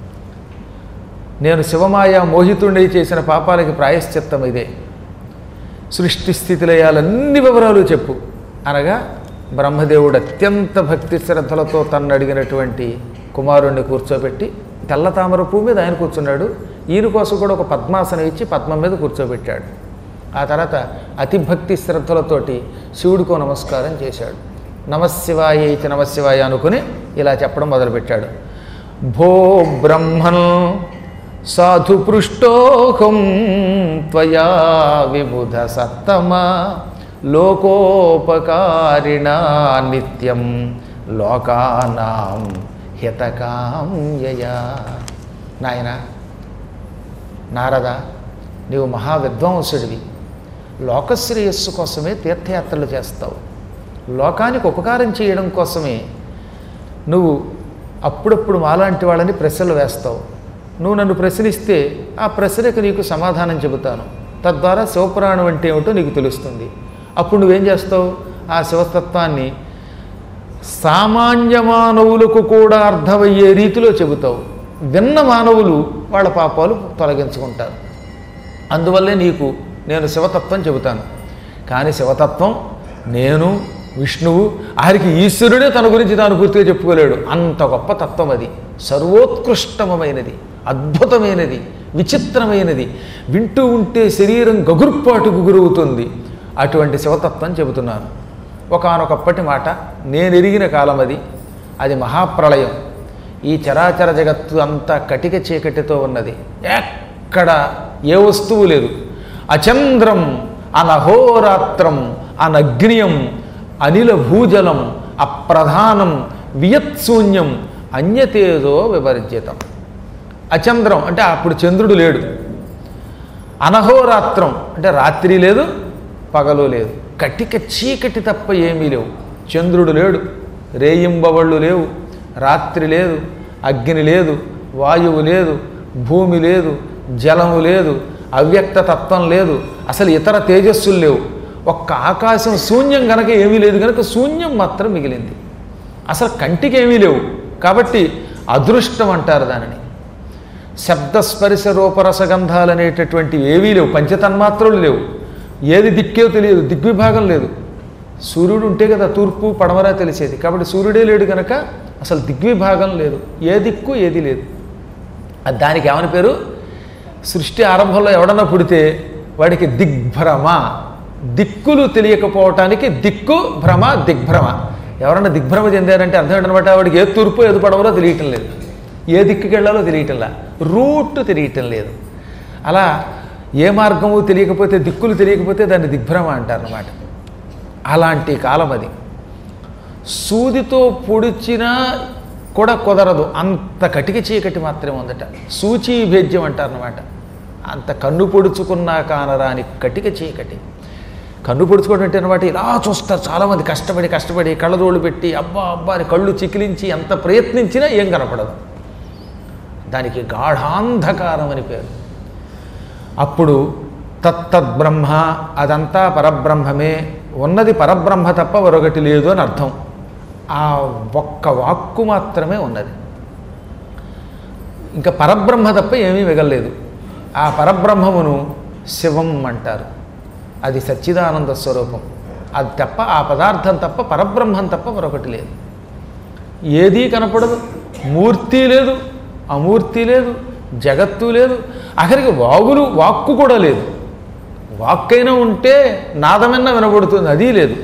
నేను శివమాయ మోహితుడై చేసిన పాపాలకి ప్రాయశ్చిత్తం ఇదే. సృష్టి స్థితిలయాలన్ని వివరాలు చెప్పు అనగా బ్రహ్మదేవుడు అత్యంత భక్తి శ్రద్ధలతో తన్ను అడిగినటువంటి కుమారుణ్ణి కూర్చోబెట్టి తెల్ల తామర పువ్వు మీద ఆయన కూర్చున్నాడు. ఈయన కోసం కూడా ఒక పద్మాసనం ఇచ్చి పద్మం మీద కూర్చోబెట్టాడు. ఆ తర్వాత అతి భక్తి శ్రద్ధలతోటి శివుడికో నమస్కారం చేశాడు. నమశివాయ ఇచ్చి నమశివాయ అనుకుని ఇలా చెప్పడం మొదలుపెట్టాడు. భో బ్రహ్మన్ సాధు పృష్టోహం త్వయా విబుధ సత్తమ లోకోపకారిణా నిత్యం లోకానాం హితకామ్యయా. నాయన నారద, నీవు మహావిద్వాంసుడివి. లోకశ్రేయస్సు కోసమే తీర్థయాత్రలు చేస్తావు. లోకానికి ఉపకారం చేయడం కోసమే నువ్వు అప్పుడప్పుడు మాలాంటి వాళ్ళని ప్రశ్నలు వేస్తావు. నువ్వు నన్ను ప్రశ్నిస్తే ఆ ప్రశ్నకు నీకు సమాధానం చెబుతాను. తద్వారా శివపురాణం అంటే ఏమిటో నీకు తెలుస్తుంది. అప్పుడు నువ్వేం చేస్తావు? ఆ శివతత్వాన్ని సామాన్య మానవులకు కూడా అర్థమయ్యే రీతిలో చెబుతావు. విన్న మానవులు వాళ్ళ పాపాలు తొలగించుకుంటారు. అందువల్లే నీకు నేను శివతత్వం చెబుతాను. కానీ శివతత్వం నేను విష్ణువు ఆరికి ఈశ్వరుడే తన గురించి తాను పూర్తిగా చెప్పుకోలేడు. అంత గొప్ప తత్వం అది. సర్వోత్కృష్టమైనది, అద్భుతమైనది, విచిత్రమైనది. వింటూ ఉంటే శరీరం గగుర్పాటుకు గురవుతుంది. అటువంటి శివతత్వం చెబుతున్నాను. ఒకానొకప్పటి మాట, నేను ఎరిగిన కాలం అది. అది మహాప్రళయం. ఈ చరాచర జగత్తు అంతా కటిక చీకటితో ఉన్నది. ఎక్కడ ఏ వస్తువు లేదు. అచంద్రం అనహోరాత్రం అనగ్నియం అనిల భూజలం అప్రధానం వియత్శూన్యం అన్యతేజో వివర్జితం. అచంద్రం అంటే అప్పుడు చంద్రుడు లేడు. అనహోరాత్రం అంటే రాత్రి లేదు, పగలు లేదు. కటిక చీకటి తప్ప ఏమీ లేవు. చంద్రుడు లేడు, రేయింబవళ్ళు లేవు, రాత్రి లేదు, అగ్ని లేదు, వాయువు లేదు, భూమి లేదు, జలము లేదు, అవ్యక్త తత్వం లేదు, అసలు ఇతర తేజస్సులు లేవు. ఒక్క ఆకాశం శూన్యం కనుక ఏమీ లేదు కనుక శూన్యం మాత్రం మిగిలింది. అసలు కంటికి ఏమీ లేవు కాబట్టి అదృష్టం అంటారు దానిని. శబ్దస్పర్శ రూపరసగంధాలు అనేటటువంటివి ఏవీ లేవు, పంచతన్మాత్రలు లేవు, ఏది దిక్కేో తెలియదు, దిగ్విభాగం లేదు. సూర్యుడు ఉంటే కదా తూర్పు పడమరా తెలిసేది, కాబట్టి సూర్యుడే లేడు కనుక అసలు దిగ్విభాగం లేదు, ఏ దిక్కు ఏది లేదు. అది దానికి ఏమని పేరు? సృష్టి ఆరంభంలో ఎవడన్నా పుడితే వాడికి దిగ్భ్రమ, దిక్కులు తెలియకపోవటానికి దిక్కు భ్రమ దిగ్భ్రమ. ఎవరన్నా దిగ్భ్రమ చెందారంటే అర్థం ఏంటనమాట, వాడికి ఏ తూర్పు ఏది పడవలో తెలియటం లేదు, ఏ దిక్కుకి వెళ్ళాలో తెలియటంలా, రూట్ తెలియటం లేదు. అలా ఏ మార్గము తెలియకపోతే, దిక్కులు తెలియకపోతే దాన్ని దిగ్భ్రమ అంటారన్నమాట. అలాంటి కాలం అది. సూదితో పొడిచినా కూడా కుదరదు, అంత కటిక చీకటి మాత్రమే ఉందట. సూచీ భేద్యం అంటారనమాట. అంత కన్ను పొడుచుకున్నా కానరాని కటిక చీకటి. కన్ను పొడుచుకోవడం అంటే అనమాట ఇలా చూస్తారు చాలామంది, కష్టపడి కష్టపడి కళ్ళజోళ్ళు పెట్టి అబ్బా అబ్బా అని కళ్ళు చికిలించి ఎంత ప్రయత్నించినా ఏం కనపడదు. దానికి గాఢాంధకారం అని పేరు. అప్పుడు తత్తద్బ్రహ్మ, అదంతా పరబ్రహ్మమే, ఉన్నది పరబ్రహ్మ తప్ప మరొకటి లేదు అని అర్థం. ఆ ఒక్క వాక్కు మాత్రమే ఉన్నది, ఇంకా పరబ్రహ్మ తప్ప ఏమీ మిగలలేదు. ఆ పరబ్రహ్మమును శివం అంటారు. అది సచ్చిదానంద స్వరూపం. అది తప్ప, ఆ పదార్థం తప్ప, పరబ్రహ్మం తప్ప మరొకటి లేదు. ఏదీ కనపడదు, మూర్తి లేదు, అమూర్తి లేదు, జగత్తు లేదు, ఆఖరికి వాగులు వాక్కు కూడా లేదు. వాక్కైనా ఉంటే నాదమైనా వినబడుతుంది, అది లేదు.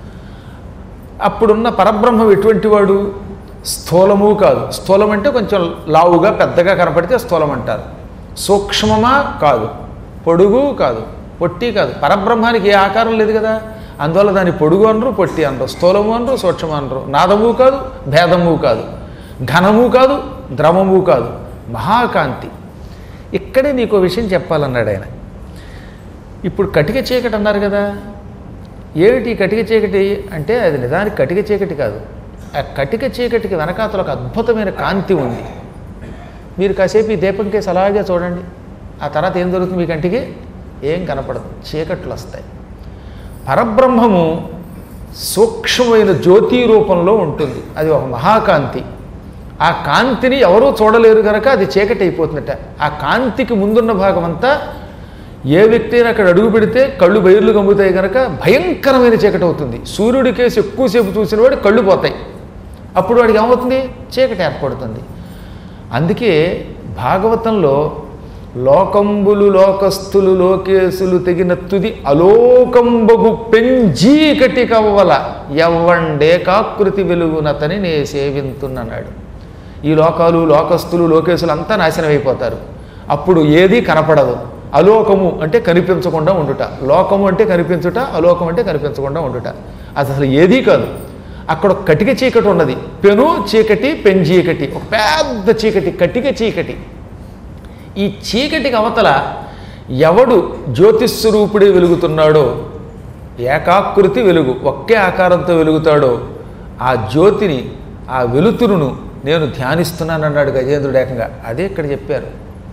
అప్పుడున్న పరబ్రహ్మం ఎటువంటి వాడు? స్థూలము కాదు. స్థూలం అంటే కొంచెం లావుగా పెద్దగా కనపడితే స్థూలం అంటారు. సూక్ష్మమా కాదు, పొడుగు కాదు, పొట్టి కాదు. పరబ్రహ్మానికి ఏ ఆకారం లేదు కదా, అందువల్ల దాన్ని పొడుగు అనరు, పొట్టి అనరు, స్థూలము అనరు, సూక్ష్మ అనరు. నాదము కాదు, భేదము కాదు, ఘనము కాదు, ద్రవము కాదు, మహాకాంతి. ఇక్కడే నీకు విషయం చెప్పాలన్నాడు ఆయన. ఇప్పుడు కటిక చీకటి అన్నారు కదా, ఏమిటి కటిక చీకటి అంటే అది నిజానికి కటిక చీకటి కాదు. ఆ కటిక చీకటికి వెనకాతల ఒక అద్భుతమైన కాంతి ఉంది. మీరు కాసేపు ఈ దీపం కేసు అలాగే చూడండి, ఆ తర్వాత ఏం జరుగుతుంది? మీ కంటికి ఏం కనపడదు, చీకట్లు వస్తాయి. పరబ్రహ్మము సూక్ష్మమైన జ్యోతి రూపంలో ఉంటుంది, అది ఒక మహాకాంతి. ఆ కాంతిని ఎవరూ చూడలేరు కనుక అది చీకటి అయిపోతుందట. ఆ కాంతికి ముందున్న భాగం అంతా ఏ వ్యక్తి అయినా అక్కడ అడుగు పెడితే కళ్ళు బయర్లు గమ్ముతాయి కనుక భయంకరమైన చీకటి అవుతుంది. సూర్యుడి కేసు ఎక్కువసేపు చూసిన వాడు కళ్ళు పోతాయి, అప్పుడు వాడికి ఏమవుతుంది? చీకటి ఏర్పడుతుంది. అందుకే భాగవతంలో లోకంబులు లోకస్థులు లోకేశులు తెగిన తుది అలోకంబగు పెంజీకటి కవ్వల ఎవ్వండే కాకృతి వెలుగునతని నే సేవింతున్నన్నాడు. ఈ లోకాలు లోకస్థులు లోకేశులు అంతా నాశనం అయిపోతారు, అప్పుడు ఏది కనపడదు. అలోకము అంటే కనిపించకుండా ఉండుట, లోకము అంటే కనిపించుట, అలోకం అంటే కనిపించకుండా ఉండుట. అది అసలు ఏదీ కాదు. అక్కడ ఒక కటిక చీకటి ఉన్నది, పెను చీకటి, పెంచీకటి, ఒక పెద్ద చీకటి, కటిక చీకటి. ఈ చీకటికి అవతల ఎవడు జ్యోతిస్వరూపుడే వెలుగుతున్నాడో, ఏకాకృతి వెలుగు, ఒకే ఆకారంతో వెలుగుతాడో ఆ జ్యోతిని, ఆ వెలుతురును నేను ధ్యానిస్తున్నానన్నాడు గజేంద్రుడు ఏకంగా. అదే ఇక్కడ చెప్పారు.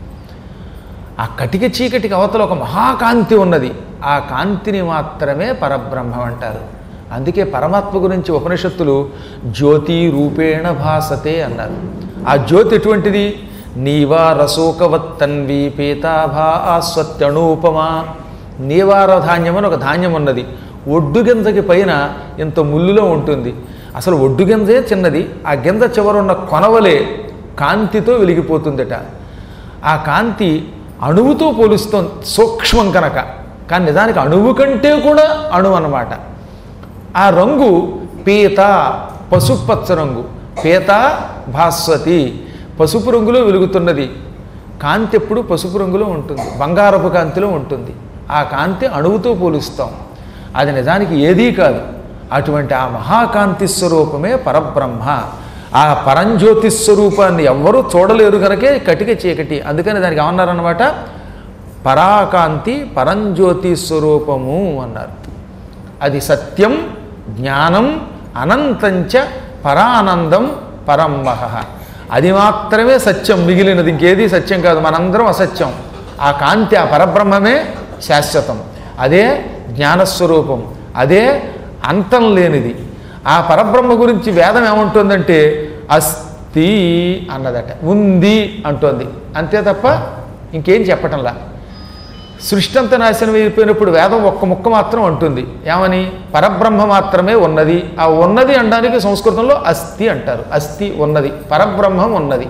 ఆ కటిక చీకటికి అవతల ఒక మహాకాంతి ఉన్నది, ఆ కాంతిని మాత్రమే పరబ్రహ్మం అంటారు. అందుకే పరమాత్మ గురించి ఉపనిషత్తులు జ్యోతి రూపేణ భాసతే అన్నారు. ఆ జ్యోతి ఎటువంటిది? నీవారశోకవత్తన్వి పీతాభాస్వత్యణూపమా. నీవార ధాన్యం అని ఒక ధాన్యం ఉన్నది, ఒడ్డు గింజకి పైన ఇంత ముల్లులో ఉంటుంది. అసలు ఒడ్డు గింజే చిన్నది, ఆ గింజ చివరున్న కొనవలే కాంతితో వెలిగిపోతుందట. ఆ కాంతి అణువుతో పోలుస్తుంది, సూక్ష్మం కనుక. కానీ నిజానికి అణువు కంటే కూడా అణువు అన్నమాట. ఆ రంగు పీత, పసుపచ్చ రంగు. పీత భాస్వతి, పసుపు రంగులో వెలుగుతున్నది. కాంతి ఎప్పుడు పసుపు రంగులో ఉంటుంది, బంగారపు కాంతిలో ఉంటుంది. ఆ కాంతి అణువుతో పోలుస్తాం, అది నిజానికి ఏదీ కాదు. అటువంటి ఆ మహాకాంతి స్వరూపమే పరబ్రహ్మ. ఆ పరంజ్యోతి స్వరూపాన్ని ఎవ్వరూ చూడలేరు కనుకే కటిక చీకటి. అందుకని దానికి ఏమన్నారన్నమాట? పరాకాంతి పరంజ్యోతి స్వరూపము అన్నారు. అది సత్యం, జ్ఞానం, అనంతంచ పరానందం పరంమహ. అది మాత్రమే సత్యం, మిగిలినది ఇంకేది సత్యం కాదు. మనందరం అసత్యం. ఆ కాంతి, ఆ పరబ్రహ్మమే శాశ్వతం. అదే జ్ఞానస్వరూపం, అదే అంతం లేనిది. ఆ పరబ్రహ్మ గురించి వేదం ఏమంటుందంటే అస్తి అన్నదట, ఉంది అంటోంది. అంతే తప్ప ఇంకేం చెప్పటంలా. సృష్టి అంతా నాశనం అయిపోయినప్పుడు వేదం ఒక్క ముక్క మాత్రం అంటుంది. ఏమని? పరబ్రహ్మ మాత్రమే ఉన్నది. ఆ ఉన్నది అనడానికి సంస్కృతంలో అస్థి అంటారు. అస్థి ఉన్నది, పరబ్రహ్మం ఉన్నది.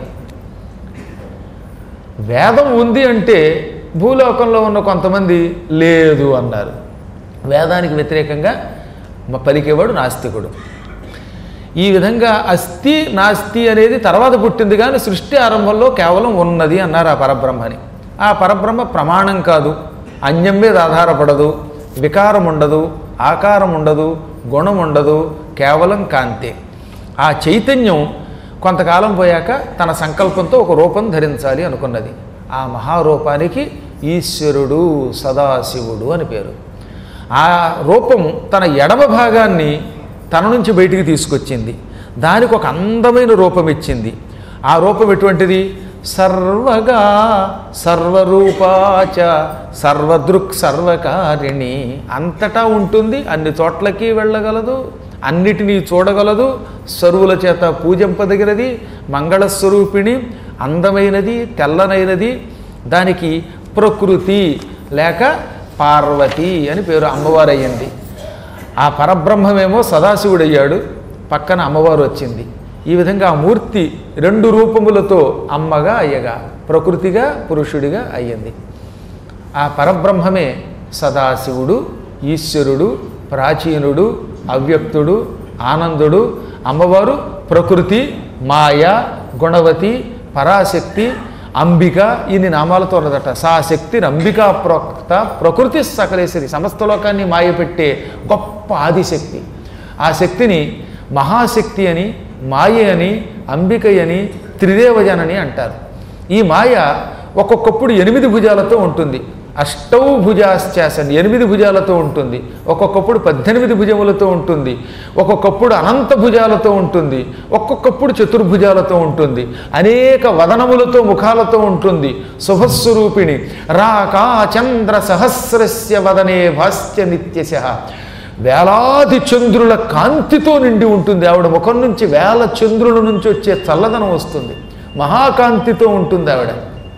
వేదం ఉంది అంటే భూలోకంలో ఉన్న కొంతమంది లేదు అన్నారు. వేదానికి వ్యతిరేకంగా పలికేవాడు నాస్తికుడు. ఈ విధంగా అస్థి నాస్తి అనేది తర్వాత పుట్టింది, కానీ సృష్టి ఆరంభంలో కేవలం ఉన్నది అన్నారు ఆ పరబ్రహ్మని. ఆ పరబ్రహ్మ ప్రమాణం కాదు, అన్యం మీద ఆధారపడదు, వికారం ఉండదు, ఆకారం ఉండదు, గుణం ఉండదు, కేవలం కాంతే. ఆ చైతన్యం కొంతకాలం పోయాక తన సంకల్పంతో ఒక రూపం ధరించాలి అనుకున్నది. ఆ మహారూపానికి ఈశ్వరుడు, సదాశివుడు అని పేరు. ఆ రూపం తన ఎడమ భాగాన్ని తన నుంచి బయటికి తీసుకొచ్చింది. దానికి ఒక అందమైన రూపం ఇచ్చింది. ఆ రూపం ఎటువంటిది? సర్వగా సర్వరూపాచ సర్వదృక్ సర్వకారిణి. అంతటా ఉంటుంది, అన్ని చోట్లకి వెళ్ళగలదు, అన్నిటినీ చూడగలదు, సర్వుల చేత పూజింపదగినది, మంగళస్వరూపిణి, అందమైనది, తెల్లనైనది. దానికి ప్రకృతి లేక పార్వతి అని పేరు, అమ్మవారు అయ్యింది. ఆ పరబ్రహ్మమేమో సదాశివుడయ్యాడు, పక్కన అమ్మవారు వచ్చింది. ఈ విధంగా ఆ మూర్తి రెండు రూపములతో అమ్మగా అయ్యగా, ప్రకృతిగా పురుషుడిగా అయ్యింది. ఆ పరబ్రహ్మమే సదాశివుడు, ఈశ్వరుడు, ప్రాచీనుడు, అవ్యక్తుడు, ఆనందుడు. అమ్మవారు ప్రకృతి, మాయ, గుణవతి, పరాశక్తి, అంబిక, ఇన్ని నామాలతో ఉన్నదట. సా శక్తి అంబికా ప్రోక్త ప్రకృతి సకలేశ్వరి, సమస్త లోకాన్ని మాయపెట్టే గొప్ప ఆదిశక్తి. ఆ శక్తిని మహాశక్తి అని, మాయ అని, అంబిక అని, త్రిదేవజనని అంటారు. ఈ మాయ ఒక్కొక్కప్పుడు ఎనిమిది భుజాలతో ఉంటుంది. అష్టౌ భుజాశ్చాసన్, ఎనిమిది భుజాలతో ఉంటుంది. ఒక్కొక్కప్పుడు పద్దెనిమిది భుజములతో ఉంటుంది. ఒక్కొక్కప్పుడు అనంత భుజాలతో ఉంటుంది. ఒక్కొక్కప్పుడు చతుర్భుజాలతో ఉంటుంది. అనేక వదనములతో, ముఖాలతో ఉంటుంది. శుభస్వరూపిణి. రాకా చంద్ర సహస్రస్య వదనే భాస్య నిత్యశః. వేలాది చంద్రుల కాంతితో నిండి ఉంటుంది. ఆవిడ ముఖం నుంచి వేల చంద్రుల నుంచి వచ్చే చల్లదనం వస్తుంది. మహాకాంతితో ఉంటుంది ఆవిడ.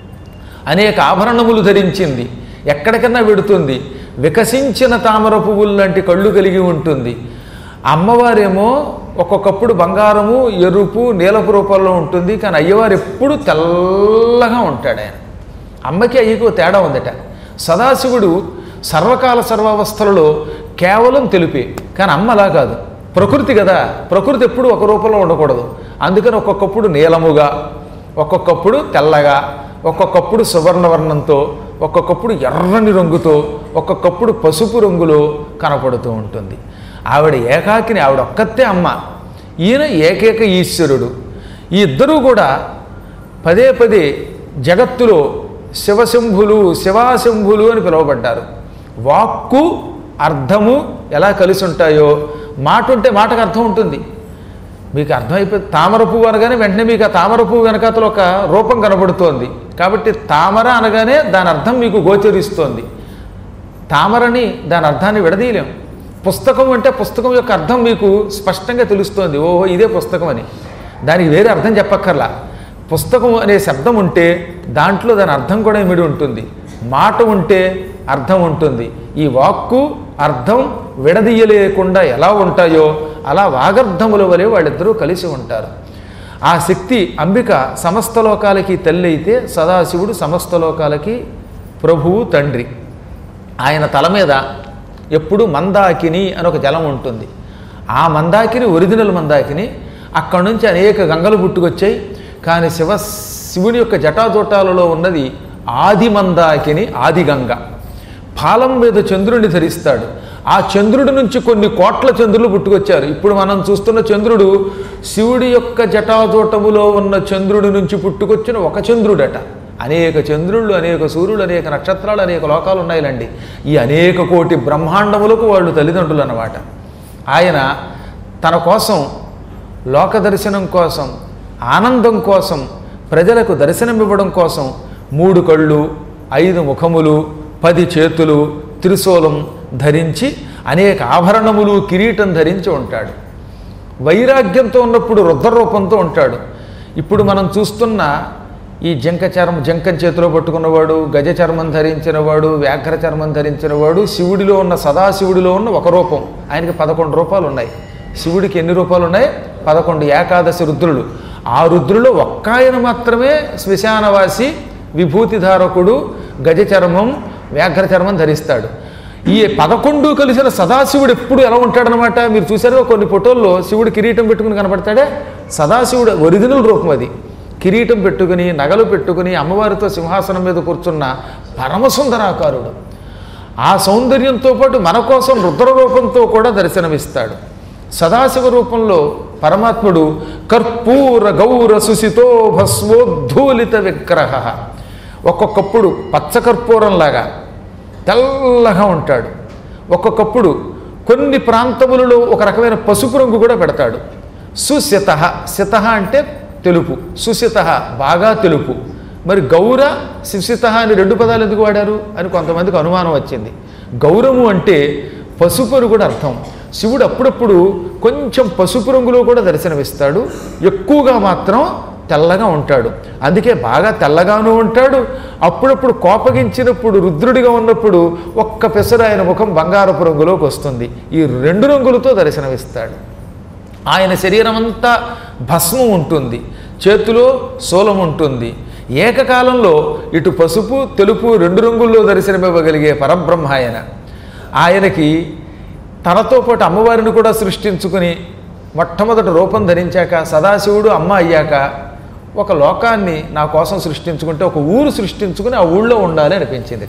అనేక ఆభరణములు ధరించింది. ఎక్కడికన్నా వెడుతుంది. వికసించిన తామర పువ్వులు లాంటి కళ్ళు కలిగి ఉంటుంది. అమ్మవారేమో ఒక్కొక్కప్పుడు బంగారము, ఎరుపు, నీలపు రూపంలో ఉంటుంది. కానీ అయ్యవారు ఎప్పుడు తెల్లగా ఉంటాడు. ఆయన అమ్మకి అయ్యకు తేడా ఉందట. సదాశివుడు సర్వకాల సర్వావస్థలలో కేవలం తెలుపే, కానీ అమ్మ అలా కాదు, ప్రకృతి కదా. ప్రకృతి ఎప్పుడు ఒక రూపంలో ఉండకూడదు. అందుకని ఒక్కొక్కప్పుడు నీలముగా, ఒక్కొక్కప్పుడు తెల్లగా, ఒక్కొక్కప్పుడు సువర్ణవర్ణంతో, ఒక్కొక్కప్పుడు ఎర్రని రంగుతో, ఒక్కొక్కప్పుడు పసుపు రంగులో కనపడుతూ ఉంటుంది. ఆవిడ ఏకాకిని, ఆవిడ ఒక్కతే అమ్మ. ఈయన ఏకైక ఈశ్వరుడు. ఈ ఇద్దరూ కూడా పదే పదే జగత్తులో శివశంభులు, శివాశంభులు అని పిలువబడ్డారు. వాక్కు అర్థము ఎలా కలిసి ఉంటాయో, మాట ఉంటే మాటకు అర్థం ఉంటుంది. మీకు అర్థమైపోయి తామర పువ్వు అనగానే వెంటనే మీకు ఆ తామర పువ్వు వెనకాతలో ఒక రూపం కనబడుతోంది. కాబట్టి తామర అనగానే దాని అర్థం మీకు గోచరిస్తోంది. తామరని దాని అర్థాన్ని విడదీయలేం. పుస్తకం అంటే పుస్తకం యొక్క అర్థం మీకు స్పష్టంగా తెలుస్తోంది. ఓహో ఇదే పుస్తకం అని. దానికి వేరే అర్థం చెప్పక్కర్లా. పుస్తకం అనే శబ్దం ఉంటే దాంట్లో దాని అర్థం కూడా ఇమిడి ఉంటుంది. మాట ఉంటే అర్థం ఉంటుంది. ఈ వాక్కు అర్థం విడదీయలేకుండా ఎలా ఉంటాయో అలా వాగర్థముల వలె వాళ్ళిద్దరూ కలిసి ఉంటారు. ఆ శక్తి అంబిక సమస్త లోకాలకి తల్లి అయితే, సదాశివుడు సమస్త లోకాలకి ప్రభువు, తండ్రి. ఆయన తల మీద ఎప్పుడు మందాకిని అని ఒక జలం ఉంటుంది. ఆ మందాకిని ఒరిజినల్ మందాకిని. అక్కడి నుంచి అనేక గంగలు పుట్టుకొచ్చాయి. కానీ శివ శివుని యొక్క జటాజోటాలలో ఉన్నది ఆది మందాకిని, ఆది గంగ. పాలం మీద చంద్రుడిని ధరిస్తాడు. ఆ చంద్రుడి నుంచి కొన్ని కోట్ల చంద్రులు పుట్టుకొచ్చారు. ఇప్పుడు మనం చూస్తున్న చంద్రుడు శివుడి యొక్క జటాజోటములో ఉన్న చంద్రుడి నుంచి పుట్టుకొచ్చిన ఒక చంద్రుడట. అనేక చంద్రుళ్ళు, అనేక సూర్యులు, అనేక నక్షత్రాలు, అనేక లోకాలు ఉన్నాయిలండి. ఈ అనేక కోటి బ్రహ్మాండములకు వాళ్ళు తల్లిదండ్రులు అన్నమాట. ఆయన తన కోసం, లోక దర్శనం కోసం, ఆనందం కోసం, ప్రజలకు దర్శనం ఇవ్వడం కోసం మూడు కళ్ళు, ఐదు ముఖములు, పది చేతులు, త్రిశూలం ధరించి అనేక ఆభరణములు, కిరీటం ధరించి ఉంటాడు. వైరాగ్యంతో ఉన్నప్పుడు రుద్రరూపంతో ఉంటాడు. ఇప్పుడు మనం చూస్తున్న ఈ జంక చర్మం జంకం చేతిలో పట్టుకున్నవాడు, గజ చర్మం ధరించినవాడు, వ్యాఘ్ర చర్మం ధరించినవాడు, శివుడిలో ఉన్న సదాశివుడిలో ఉన్న ఒక రూపం. ఆయనకి పదకొండు రూపాలు ఉన్నాయి. శివుడికి ఎన్ని రూపాలు ఉన్నాయి? పదకొండు. ఏకాదశి రుద్రులు. ఆ రుద్రులో ఒక్క ఆయన మాత్రమే శ్మశానవాసి, విభూతిధారకుడు, గజ చర్మం, వ్యాఘ్ర చర్మం ధరిస్తాడు. ఈ పదకొండు కలిసిన సదాశివుడు ఎప్పుడు ఎలా ఉంటాడనమాట. మీరు చూసారో కొన్ని ఫోటోల్లో శివుడు కిరీటం పెట్టుకుని కనపడతాడే, సదాశివుడు ఒరిజినల్ రూపం అది. కిరీటం పెట్టుకుని, నగలు పెట్టుకుని, అమ్మవారితో సింహాసనం మీద కూర్చున్న పరమసుందరాకారుడు. ఆ సౌందర్యంతో పాటు మన కోసం రుద్ర రూపంతో కూడా దర్శనమిస్తాడు. సదాశివ రూపంలో పరమాత్ముడు కర్పూర గౌర సుసితో భస్వోద్ధూలిత విగ్రహ. ఒక్కొక్కప్పుడు పచ్చకర్పూరంలాగా తెల్లగా ఉంటాడు. ఒక్కొక్కప్పుడు కొన్ని ప్రాంతములలో ఒక రకమైన పసుపు రంగు కూడా పెడతాడు. సుసిత, సిత అంటే తెలుపు, సుసిత బాగా తెలుపు. మరి గౌర సుసిత అని రెండు పదాలు ఎందుకు వాడారు అని కొంతమందికి అనుమానం వచ్చింది. గౌరము అంటే పసుపు అని కూడా అర్థం. శివుడు అప్పుడప్పుడు కొంచెం పసుపు రంగులో కూడా దర్శనమిస్తాడు, ఎక్కువగా మాత్రం తెల్లగా ఉంటాడు. అందుకే బాగా తెల్లగాను ఉంటాడు. అప్పుడప్పుడు కోపగించినప్పుడు రుద్రుడిగా ఉన్నప్పుడు ఒక్క పెసరు ఆయన ముఖం బంగారపు రంగులోకి వస్తుంది. ఈ రెండు రంగులతో దర్శనమిస్తాడు. ఆయన శరీరం అంతా భస్మం ఉంటుంది, చేతిలో శూలం ఉంటుంది. ఏకకాలంలో ఇటు పసుపు తెలుపు రెండు రంగుల్లో దర్శనమివ్వగలిగే పరబ్రహ్మ ఆయన. ఆయనకి తనతో పాటు అమ్మవారిని కూడా సృష్టించుకుని మొట్టమొదటి రూపం ధరించాక, సదాశివుడు అమ్మ అయ్యాక ఒక లోకాన్ని నా కోసం సృష్టించుకుంటే ఒక ఊరు సృష్టించుకుని ఆ ఊళ్ళో ఉండాలి అనిపించింది.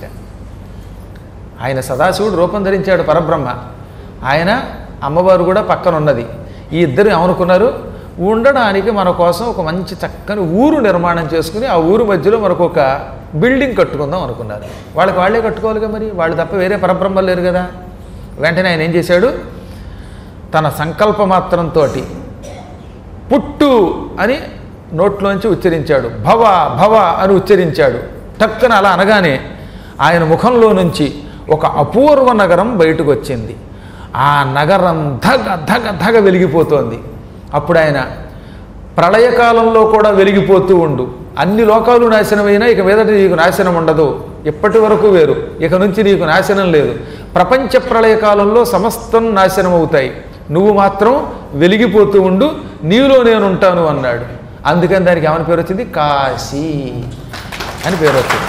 ఆయన సదాశివుడు రూపం ధరించాడు పరబ్రహ్మ, ఆయన అమ్మవారు కూడా పక్కన ఉన్నది. ఈ ఇద్దరు ఏమనుకున్నారు, ఉండడానికి మన కోసం ఒక మంచి చక్కని ఊరు నిర్మాణం చేసుకుని ఆ ఊరు మధ్యలో మనకు ఒక బిల్డింగ్ కట్టుకుందాం అనుకున్నారు. వాళ్ళకి వాళ్ళే కట్టుకోవాలిగా, మరి వాళ్ళు తప్ప వేరే పరబ్రహ్మ లేరు కదా. వెంటనే ఆయన ఏం చేశాడు, తన సంకల్ప మాత్రంతో పుట్టు అని నోట్లోంచి ఉచ్చరించాడు. భవ భవ అని ఉచ్చరించాడు. టక్కున అలా అనగానే ఆయన ముఖంలో నుంచి ఒక అపూర్వ నగరం బయటకు వచ్చింది. ఆ నగరం ధగ ధగ ధగ వెలిగిపోతోంది. అప్పుడు ఆయన ప్రళయకాలంలో కూడా వెలిగిపోతూ ఉండు, అన్ని లోకాలు నాశనమైనా ఇక మీదట నీకు నాశనం ఉండదు, ఎప్పటి వరకు వేరు, ఇక నుంచి నీకు నాశనం లేదు, ప్రపంచ ప్రళయకాలంలో సమస్తం నాశనం అవుతాయి, నువ్వు మాత్రం వెలిగిపోతూ ఉండు, నీలో నేను ఉంటాను అన్నాడు. అందుకని దానికి ఏమని పేరు వచ్చింది, కాశీ అని పేరు వచ్చింది.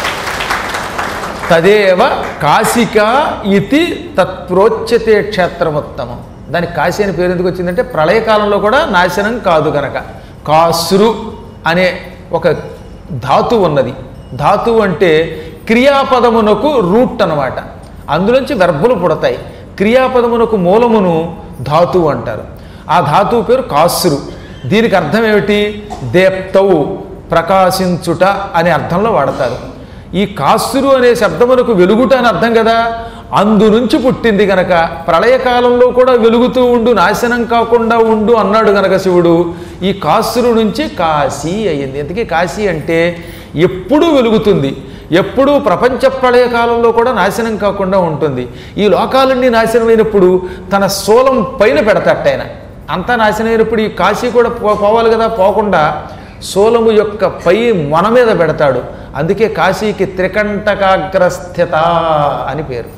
తదేవ కాశికా ఇతి తత్ప్రోచ్యతే క్షేత్రముత్తమం. దానికి కాశీ అని పేరు ఎందుకు వచ్చిందంటే ప్రళయకాలంలో కూడా నాశనం కాదు కనుక. కాశ్రు అనే ఒక ధాతువు ఉన్నది. ధాతువు అంటే క్రియాపదమునకు రూట్ అన్నమాట. అందులోంచి వెర్బులు పుడతాయి. క్రియాపదమునకు మూలమును ధాతువు అంటారు. ఆ ధాతువు పేరు కాశ్రు. దీనికి అర్థం ఏమిటి, దేప్తవు ప్రకాశించుట అనే అర్థంలో వాడతారు. ఈ కాశ్రు అనే శబ్దమునకు వెలుగుట అని అర్థం కదా, అందు నుంచి పుట్టింది గనక ప్రళయకాలంలో కూడా వెలుగుతూ ఉండు, నాశనం కాకుండా ఉండు అన్నాడు గనక శివుడు. ఈ కాశ్రు నుంచి కాశీ అయ్యింది. ఎందుకే కాశీ అంటే ఎప్పుడూ వెలుగుతుంది, ఎప్పుడూ ప్రపంచ ప్రళయకాలంలో కూడా నాశనం కాకుండా ఉంటుంది. ఈ లోకాలన్నీ నాశనమైనప్పుడు తన శూలం పైన పెడతాట ఆయన. అంతా నాశనమైనప్పుడు ఈ కాశీ కూడా పో పోవాలి కదా, పోకుండా శూలము యొక్క పై మొన మీద పెడతాడు. అందుకే కాశీకి త్రికంటకాగ్రస్థిత అని పేరు.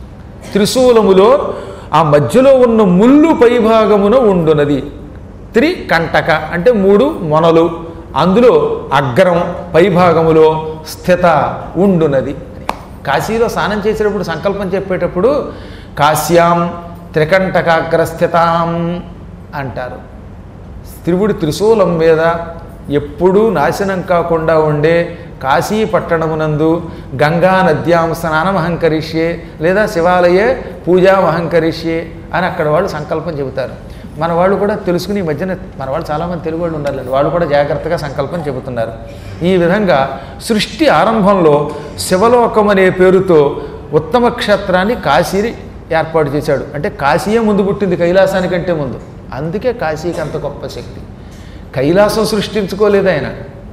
త్రిశూలములో ఆ మధ్యలో ఉన్న ముళ్ళు పైభాగమున ఉండునది. త్రికంటక అంటే మూడు మొనలు, అందులో అగ్రం పైభాగములో స్థిత ఉండునది. కాశీలో స్నానం చేసేటప్పుడు సంకల్పం చెప్పేటప్పుడు కాశ్యాం త్రికంటకాగ్రస్థితాం అంటారు. శివుడి త్రిశూలం మీద ఎప్పుడూ నాశనం కాకుండా ఉండే కాశీ పట్టణమునందు గంగా నద్యాం స్నానమహంకరిష్యే లేదా శివాలయే పూజామహంకరిష్యే అని అక్కడ వాళ్ళు సంకల్పం చెబుతారు. మన వాళ్ళు కూడా తెలుసుకుని ఈ మధ్యన మన వాళ్ళు చాలామంది తెలుగు వాళ్ళు ఉండాలండి, వాళ్ళు కూడా జాగ్రత్తగా సంకల్పం చెబుతున్నారు. ఈ విధంగా సృష్టి ఆరంభంలో శివలోకం అనే పేరుతో ఉత్తమ క్షేత్రాన్ని కాశీని ఏర్పాటు చేశాడు. అంటే కాశీయే ముందు పుట్టింది కైలాసానికంటే ముందు. అందుకే కాశీకి అంత గొప్ప శక్తి. కైలాసం సృష్టించుకోలేదు ఆయన,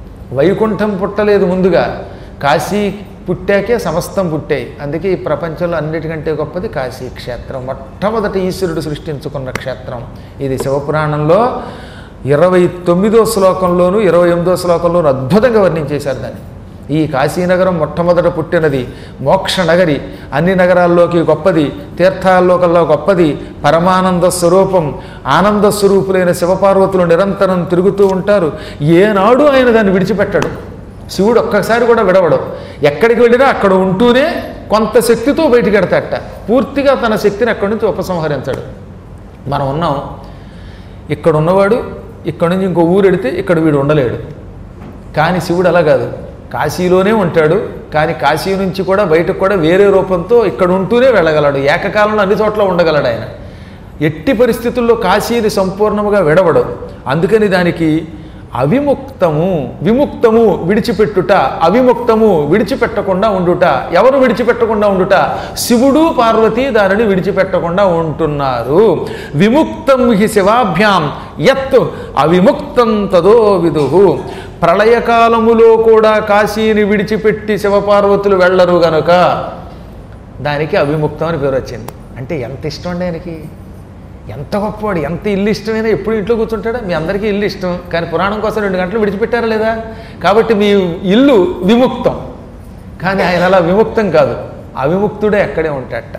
వైకుంఠం పుట్టలేదు ముందుగా, కాశీ పుట్టాకే సమస్తం పుట్టాయి. అందుకే ఈ ప్రపంచంలో అన్నిటికంటే గొప్పది కాశీ క్షేత్రం. మొట్టమొదటి ఈశ్వరుడు సృష్టించుకున్న క్షేత్రం ఇది. శివపురాణంలో ఇరవై తొమ్మిదో శ్లోకంలోను ఇరవై ఎనిమిదో శ్లోకంలోను అద్భుతంగా వర్ణించేశారు దాన్ని. ఈ కాశీనగరం మొట్టమొదట పుట్టినది మోక్ష నగరి, అన్ని నగరాల్లోకి గొప్పది, తీర్థాల్లో కల్లా గొప్పది, పరమానంద స్వరూపం, ఆనంద స్వరూపులైన శివపార్వతులు నిరంతరం తిరుగుతూ ఉంటారు. ఏనాడు ఆయన దాన్ని విడిచిపెట్టాడు. శివుడు ఒక్కసారి కూడా విడవడు. ఎక్కడికి వెళ్ళినా అక్కడ ఉంటూనే కొంత శక్తితో బయటికి ఎడతాట. పూర్తిగా తన శక్తిని అక్కడి నుంచి ఉపసంహరించాడు. మనం ఉన్నాం, ఇక్కడ ఉన్నవాడు ఇక్కడ నుంచి ఇంకో ఊరు ఎడితే ఇక్కడ వీడు ఉండలేడు. కానీ శివుడు అలా కాదు, కాశీలోనే ఉంటాడు. కానీ కాశీ నుంచి కూడా బయటకు కూడా వేరే రూపంతో ఇక్కడ ఉంటూనే వెళ్ళగలడు. ఏకకాలంలో అన్ని చోట్ల ఉండగలడు ఆయన. ఎట్టి పరిస్థితుల్లో కాశీని సంపూర్ణముగా విడవడు. అందుకని దానికి అవిముక్తము, విముక్తము విడిచిపెట్టుట, అవిముక్తము విడిచిపెట్టకుండా ఉండుట. ఎవరు విడిచిపెట్టకుండా ఉండుట? శివుడు పార్వతి దానిని విడిచిపెట్టకుండా ఉంటున్నారు. విముక్తం హి శివాభ్యాం యత్ అవిముక్తం తదో విదుహు. ప్రళయకాలములో కూడా కాశీని విడిచిపెట్టి శివపార్వతులు వెళ్ళరు గనుక దానికి అవిముక్తం అని పేరు వచ్చింది. అంటే ఎంత ఇష్టం అండి ఆయనకి, ఎంత గొప్పవాడు, ఎంత ఇల్లు ఇష్టమైనా ఎప్పుడు ఇంట్లో కూర్చుంటాడా? మీ అందరికీ ఇల్లు ఇష్టం, కానీ పురాణం కోసం రెండు గంటలు విడిచిపెట్టారా లేదా? కాబట్టి మీ ఇల్లు విముక్తం. కానీ ఆయన అలా విముక్తం కాదు, అవిముక్తుడే అక్కడే ఉంటాడట.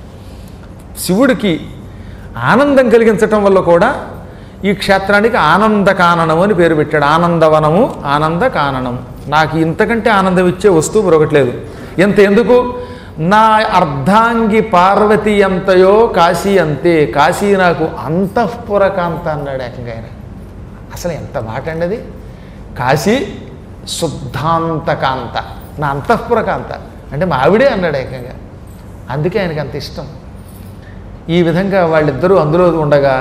శివుడికి ఆనందం కలిగించటం వల్ల కూడా ఈ క్షేత్రానికి ఆనందకాననము అని పేరు పెట్టాడు. ఆనందవనము, ఆనందకాననము. నాకు ఇంతకంటే ఆనందం ఇచ్చే వస్తువు మరొకట్లేదు. ఎంత ఎందుకు? నా అర్ధాంగి పార్వతి ఎంతయో కాశీ అంతే. కాశీ నాకు అంతఃపురకాంత అన్నాడు ఏకంగా ఆయన. అసలు ఎంత మాట అండి అది! కాశీ శుద్ధాంతకాంత, నా అంతఃపురకాంత అంటే మా ఆవిడే అన్నాడు ఏకంగా. అందుకే ఆయనకి అంత ఇష్టం. ఈ విధంగా వాళ్ళిద్దరూ అందులో ఉండగా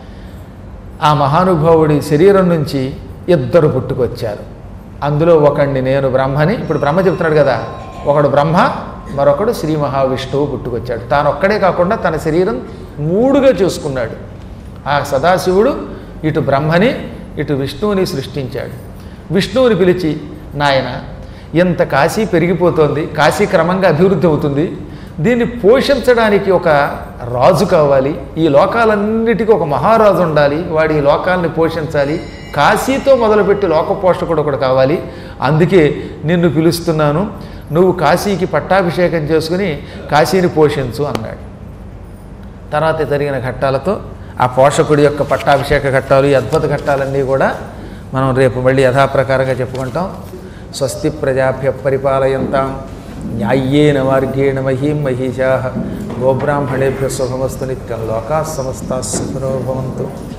ఆ మహానుభావుడి శరీరం నుంచి ఇద్దరు పుట్టుకొచ్చారు. అందులో ఒకడిని నేను బ్రహ్మని, ఇప్పుడు బ్రహ్మ చెప్తున్నాడు కదా, ఒకడు బ్రహ్మ, మరొకడు శ్రీ మహావిష్ణువు పుట్టుకొచ్చాడు. తాను ఒక్కడే కాకుండా తన శరీరం మూడుగా చేసుకున్నాడు. ఆ సదాశివుడు ఇటు బ్రహ్మని ఇటు విష్ణువుని సృష్టించాడు. విష్ణువుని పిలిచి, నాయన ఎంత కాశీ పెరిగిపోతోంది, కాశీ క్రమంగా అభివృద్ధి అవుతుంది, దీన్ని పోషించడానికి ఒక రాజు కావాలి, ఈ లోకాలన్నిటికీ ఒక మహారాజు ఉండాలి, వాడి ఈ లోకాలని పోషించాలి, కాశీతో మొదలుపెట్టి లోక పోషకుడు ఒకడు కావాలి, అందుకే నిన్ను పిలుస్తున్నాను, నువ్వు కాశీకి పట్టాభిషేకం చేసుకుని కాశీని పోషించు అన్నాడు. తర్వాత జరిగిన ఘట్టాలతో ఆ పోషకుడి యొక్క పట్టాభిషేక ఘట్టాలు, ఈ అద్భుత ఘట్టాలన్నీ కూడా మనం రేపు మళ్ళీ యథాప్రకారంగా చెప్పుకుంటాం. స్వస్తి ప్రజాభ్య పరిపాలయంతాం న్యాయ్యేన మార్గేణ మహీం మహీషాః గోబ్రాహ్మణేభ్యः శుభమస్తు నిత్యం లోకాः సమస్తాः సుఖినో భవంతు.